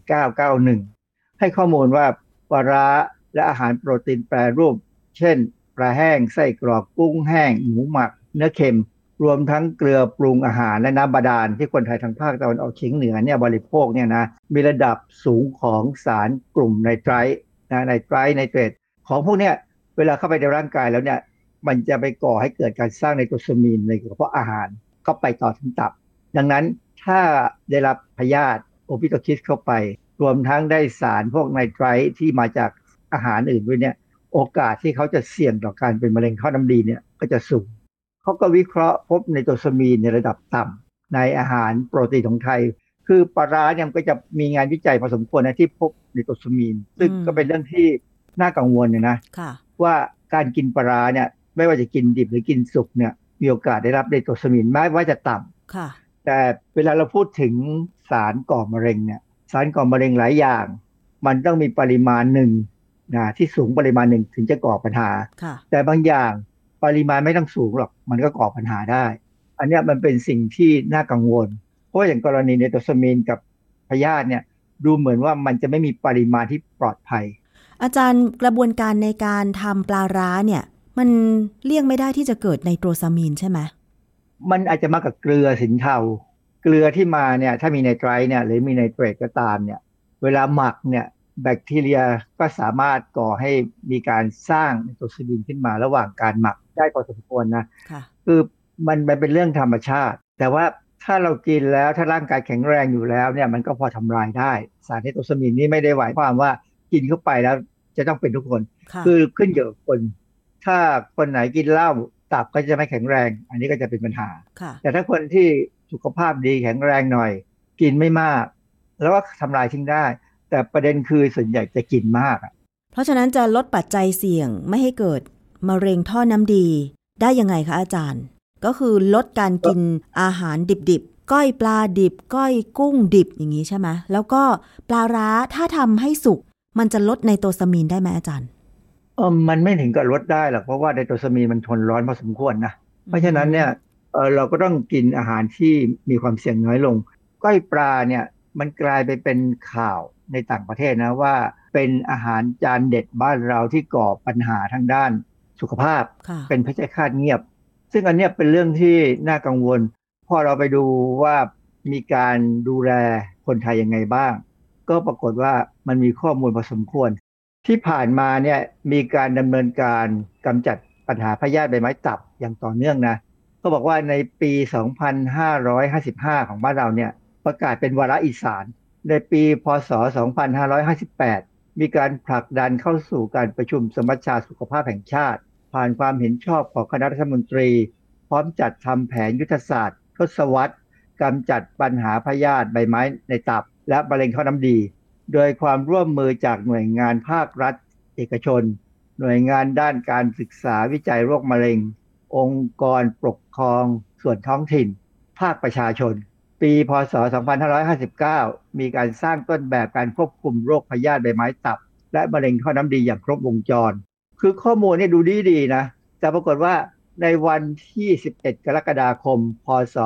1991 ให้ข้อมูลว่าปลาร้าและอาหารโปรตีนแปรรูปเช่นปลาแห้งไส้กรอกกุ้งแห้งหมูหมักเนื้อเค็มรวมทั้งเกลือปรุงอาหารและน้ำบาดาลที่คนไทยทางภาคตะวันออกเฉียงเหนือเนี่ยบริโภคเนี่ยนะมีระดับสูงของสารกลุ่มไนไตรท์ไนไตรท์ไนเตรตของพวกเนี้ยเวลาเข้าไปในร่างกายแล้วเนี่ยมันจะไปก่อให้เกิดการสร้างไนโตรซามีนในกระเพาะอาหารเข้าไปต่อถึงตับดังนั้นถ้าได้รับพยาธิโอปิโตคิสเข้าไปรวมทั้งได้สารพวกไนไตรท์ที่มาจากอาหารอื่นด้วยเนี่ยโอกาสที่เขาจะเสี่ยงต่อการเป็นมะเร็งท่อน้ำดีเนี่ยก็จะสูงเขาก็วิเคราะห์พบไนโตรซามีนในระดับต่ำในอาหารโปรตีนของไทยคือปลาร้าเนี่ยก็จะมีงานวิจัยพอสมควรนะที่พบไนโตรซามีนซึ่งก็เป็นเรื่องที่น่ากังวลนะว่าการกินปลาร้าเนี่ยไม่ว่าจะกินดิบหรือกินสุกเนี่ยมีโอกาสได้รับไนโตรซามีนแม้ว่าจะต่ำแต่เวลาเราพูดถึงสารก่อมะเร็งเนี่ยสารก่อมะเร็งหลายอย่างมันต้องมีปริมาณหนึ่งที่สูงปริมาณหนึ่งถึงจะก่อปัญหาแต่บางอย่างปริมาณไม่ต้องสูงหรอกมันก็ก่อปัญหาได้อันนี้มันเป็นสิ่งที่น่ากังวลเพราะอย่างกรณีไนโตรซามีนกับพยาธิเนี่ยดูเหมือนว่ามันจะไม่มีปริมาณที่ปลอดภัยอาจารย์กระบวนการในการทำปลาร้าเนี่ยมันเลี่ยงไม่ได้ที่จะเกิดไนโตรซามีนใช่ไหมมันอาจจะมากับเกลือสินเทาเกลือที่มาเนี่ยถ้ามีไนไตรท์เนี่ยหรือมีไนเตรตก็ตามเนี่ยเวลาหมักเนี่ยแบคทีเรียก็สามารถก่อให้มีการสร้างไนโตรซามีนขึ้นมาระหว่างการหมักได้พอสมควรนะคือมันเป็นเรื่องธรรมชาติแต่ว่าถ้าเรากินแล้วถ้าร่างกายแข็งแรงอยู่แล้วเนี่ยมันก็พอทำลายได้สารไนโตรซามีนนี่ไม่ได้หมายความว่ากินเข้าไปแล้วจะต้องเป็นทุกคนคือขึ้นอยู่กับคนถ้าคนไหนกินเหล้าตับก็จะไม่แข็งแรงอันนี้ก็จะเป็นปัญหาแต่ถ้าคนที่สุขภาพดีแข็งแรงหน่อยกินไม่มากแล้วก็ทำลายทิ้งได้แต่ประเด็นคือส่วนใหญ่จะกินมากเพราะฉะนั้นจะลดปัจจัยเสี่ยงไม่ให้เกิดมะเร็งท่อน้ำดีได้ยังไงคะอาจารย์ก็คือลดการกินอาหารดิบๆก้อยปลาดิบก้อยกุ้งดิบอย่างนี้ใช่ไหมแล้วก็ปลาร้าถ้าทำให้สุกมันจะลดไนโตรซามีนได้ไหมอาจารย์มันไม่ถึงกับลดได้หรอกเพราะว่าไนโตรซามีนมันทนร้อนพอสมควรนะเพราะฉะนั้นเนี่ยเราก็ต้องกินอาหารที่มีความเสี่ยงน้อยลงก้อยปลาเนี่ยมันกลายไปเป็นข่าวในต่างประเทศนะว่าเป็นอาหารจานเด็ดบ้านเราที่ก่อปัญหาทางด้านสุขภาพเป็นเพชฌฆาตเงียบซึ่งอันนี้เป็นเรื่องที่น่ากังวลพอเราไปดูว่ามีการดูแลคนไทยยังไงบ้างก็ปรากฏว่ามันมีข้อมูลพอสมควรที่ผ่านมาเนี่ยมีการดำเนินการกำจัดปัญหาพยาธิใบไม้ตับอย่างต่อเนื่องนะก็บอกว่าในปี 2555 ของบ้านเราเนี่ยประกาศเป็นวาระอีสานในปีพ.ศ. 2558 มีการผลักดันเข้าสู่การประชุมสมัชชาสุขภาพแห่งชาติผ่านความเห็นชอบของคณะรัฐมนตรีพร้อมจัดทำแผนยุทธศาสตร์ทศวรรษกำจัดปัญหาพยาธิใบไม้ในตับและมะเร็งท่อน้ำดีโดยความร่วมมือจากหน่วยงานภาครัฐเอกชนหน่วยงานด้านการศึกษาวิจัยโรคมะเร็งองค์กรปกครองส่วนท้องถิ่นภาคประชาชนปีพ.ศ. 2559 มีการสร้างต้นแบบการควบคุมโรคพยาธิใบไม้ตับและมะเร็งท่อน้ำดีอย่างครบวงจรคือข้อมูลเนี่ยดูดีๆนะแต่ปรากฏว่าในวันที่ 11 กรกฎาคม พ.ศ.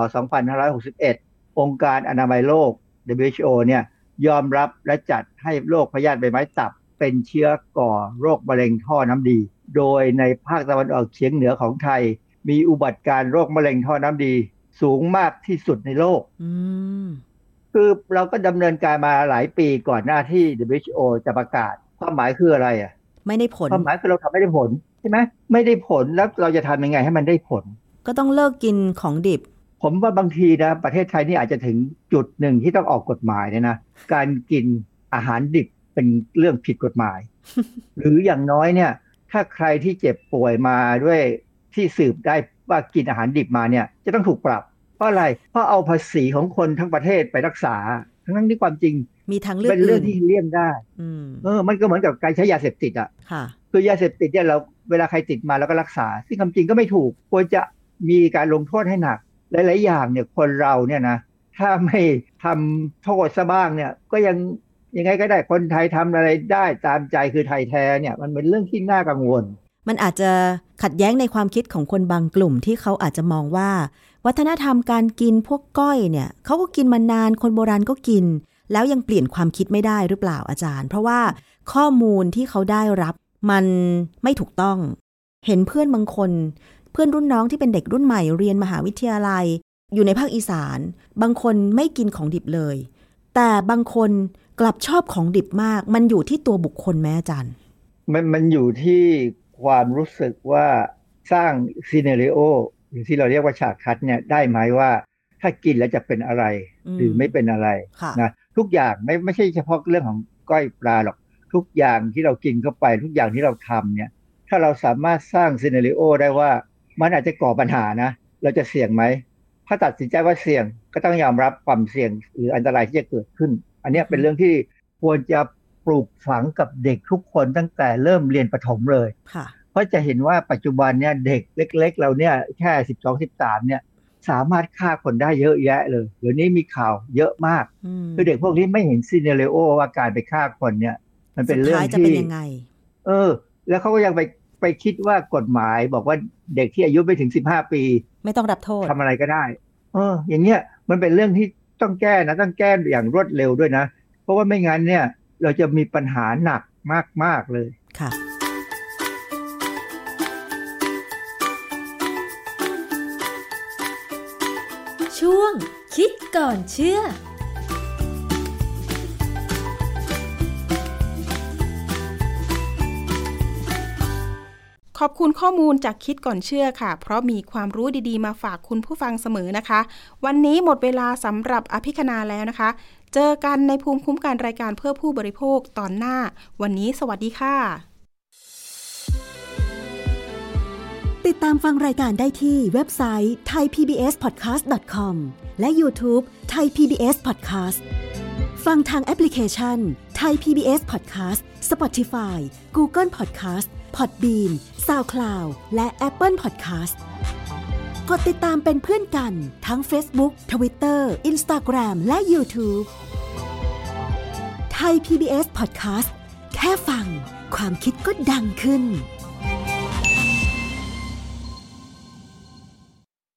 2561 องค์การอนามัยโลก WHO เนี่ยยอมรับและจัดให้โรคพยาธิใบไม้ตับเป็นเชื้อก่อโรคมะเร็งท่อน้ำดีโดยในภาคตะวันออกเฉียงเหนือของไทยมีอุบัติการโรคมะเร็งท่อน้ำดีสูงมากที่สุดในโลกคือเราก็ดำเนินการมาหลายปีก่อนหน้าที่ WHO จะประกาศความหมายคืออะไรอ่ะไม่ได้ผลความหมายคือเราทำไม่ได้ผลใช่ไหมไม่ได้ผลแล้วเราจะทำยังไงให้มันได้ผลก็ต้องเลิกกินของดิบผมว่าบางทีนะประเทศไทยนี่อาจจะถึงจุดหนึ่งที่ต้องออกกฎหมายเนี่ยนะการกินอาหารดิบเป็นเรื่องผิดกฎหมาย หรืออย่างน้อยเนี่ยถ้าใครที่เจ็บป่วยมาด้วยที่สืบได้ว่ากินอาหารดิบมาเนี่ยจะต้องถูกปรับเพราะอะไรเพราะเอาภาษีของคนทั้งประเทศไปรักษาทั้งที่ความจริงมีทางเลือกเป็นเรื่องที่เลี่ยงได้มันก็เหมือนกับการใช้ยาเสพติดอ่ะคือยาเสพติดเนี่ยเราเวลาใครติดมาแล้วก็รักษาซึ่งความจริงก็ไม่ถูกควรจะมีการลงโทษให้หนักหลายๆอย่างเนี่ยคนเราเนี่ยนะถ้าไม่ทำโทษซะบ้างเนี่ยก็ยังไงก็ได้คนไทยทำอะไรได้ตามใจคือไทยแท้เนี่ยมันเป็นเรื่องที่น่ากังวลมันอาจจะขัดแย้งในความคิดของคนบางกลุ่มที่เขาอาจจะมองว่าวัฒนธรรมการกินพวกก้อยเนี่ยเขาก็กินมานานคนโบราณก็กินแล้วยังเปลี่ยนความคิดไม่ได้หรือเปล่าอาจารย์เพราะว่าข้อมูลที่เขาได้รับมันไม่ถูกต้องเห็นเพื่อนบางคนเพื่อนรุ่นน้องที่เป็นเด็กรุ่นใหม่เรียนมหาวิทยาลัยอยู่ในภาคอีสานบางคนไม่กินของดิบเลยแต่บางคนกลับชอบของดิบมากมันอยู่ที่ตัวบุคคลแม่อาจารย์มันอยู่ที่ความรู้สึกว่าสร้างซีเนริโอหรือที่เราเรียกว่าฉากทัศน์เนี่ยได้ไหมว่าถ้ากินแล้วจะเป็นอะไรหรือไม่เป็นอะไรนะทุกอย่างไม่ใช่เฉพาะเรื่องของก้อยปลาหรอกทุกอย่างที่เรากินเข้าไปทุกอย่างที่เราทำเนี่ยถ้าเราสามารถสร้างซีเนริโอได้ว่ามันอาจจะก่อปัญหานะเราจะเสี่ยงไหมถ้าตัดสินใจว่าเสี่ยงก็ต้องยอมรับความเสี่ยงหรืออันตรายที่จะเกิดขึ้นอันนี้เป็นเรื่องที่ควรจะปลูกฝังกับเด็กทุกคนตั้งแต่เริ่มเรียนประถมเลยเพราะจะเห็นว่าปัจจุบันเนี่ยเด็กเล็กๆเราเนี่ยแค่12-13เนี่ยสามารถฆ่าคนได้เยอะแยะเลยเดี๋ยวนี้มีข่าวเยอะมากคือเด็กพวกนี้ไม่เห็นซีเนเรโอว่าการไปฆ่าคนเนี่ยมันเป็นเรื่องที่แล้วเขาก็ยังไปคิดว่ากฎหมายบอกว่าเด็กที่อายุไม่ถึง15ปีไม่ต้องรับโทษทำอะไรก็ได้อย่างเงี้ยมันเป็นเรื่องที่ต้องแก้นะต้องแก้อย่างรวดเร็วด้วยนะเพราะว่าไม่งั้นเนี่ยเราจะมีปัญหาหนักมากๆเลยค่ะช่วงคิดก่อนเชื่อขอบคุณข้อมูลจากคิดก่อนเชื่อค่ะเพราะมีความรู้ดีๆมาฝากคุณผู้ฟังเสมอนะคะวันนี้หมดเวลาสำหรับอภิคณาแล้วนะคะเจอกันในภูมิคุ้มกันรายการเพื่อผู้บริโภคตอนหน้าวันนี้สวัสดีค่ะติดตามฟังรายการได้ที่เว็บไซต์ thaipbspodcast.com และ YouTube Thai PBS Podcast ฟังทางแอปพลิเคชัน Thai PBS Podcast Spotify Google Podcast Podbean SoundCloud และ Apple Podcast กดติดตามเป็นเพื่อนกันทั้ง Facebook Twitter Instagram และ YouTube Thai PBS Podcast แค่ฟังความคิดก็ดังขึ้น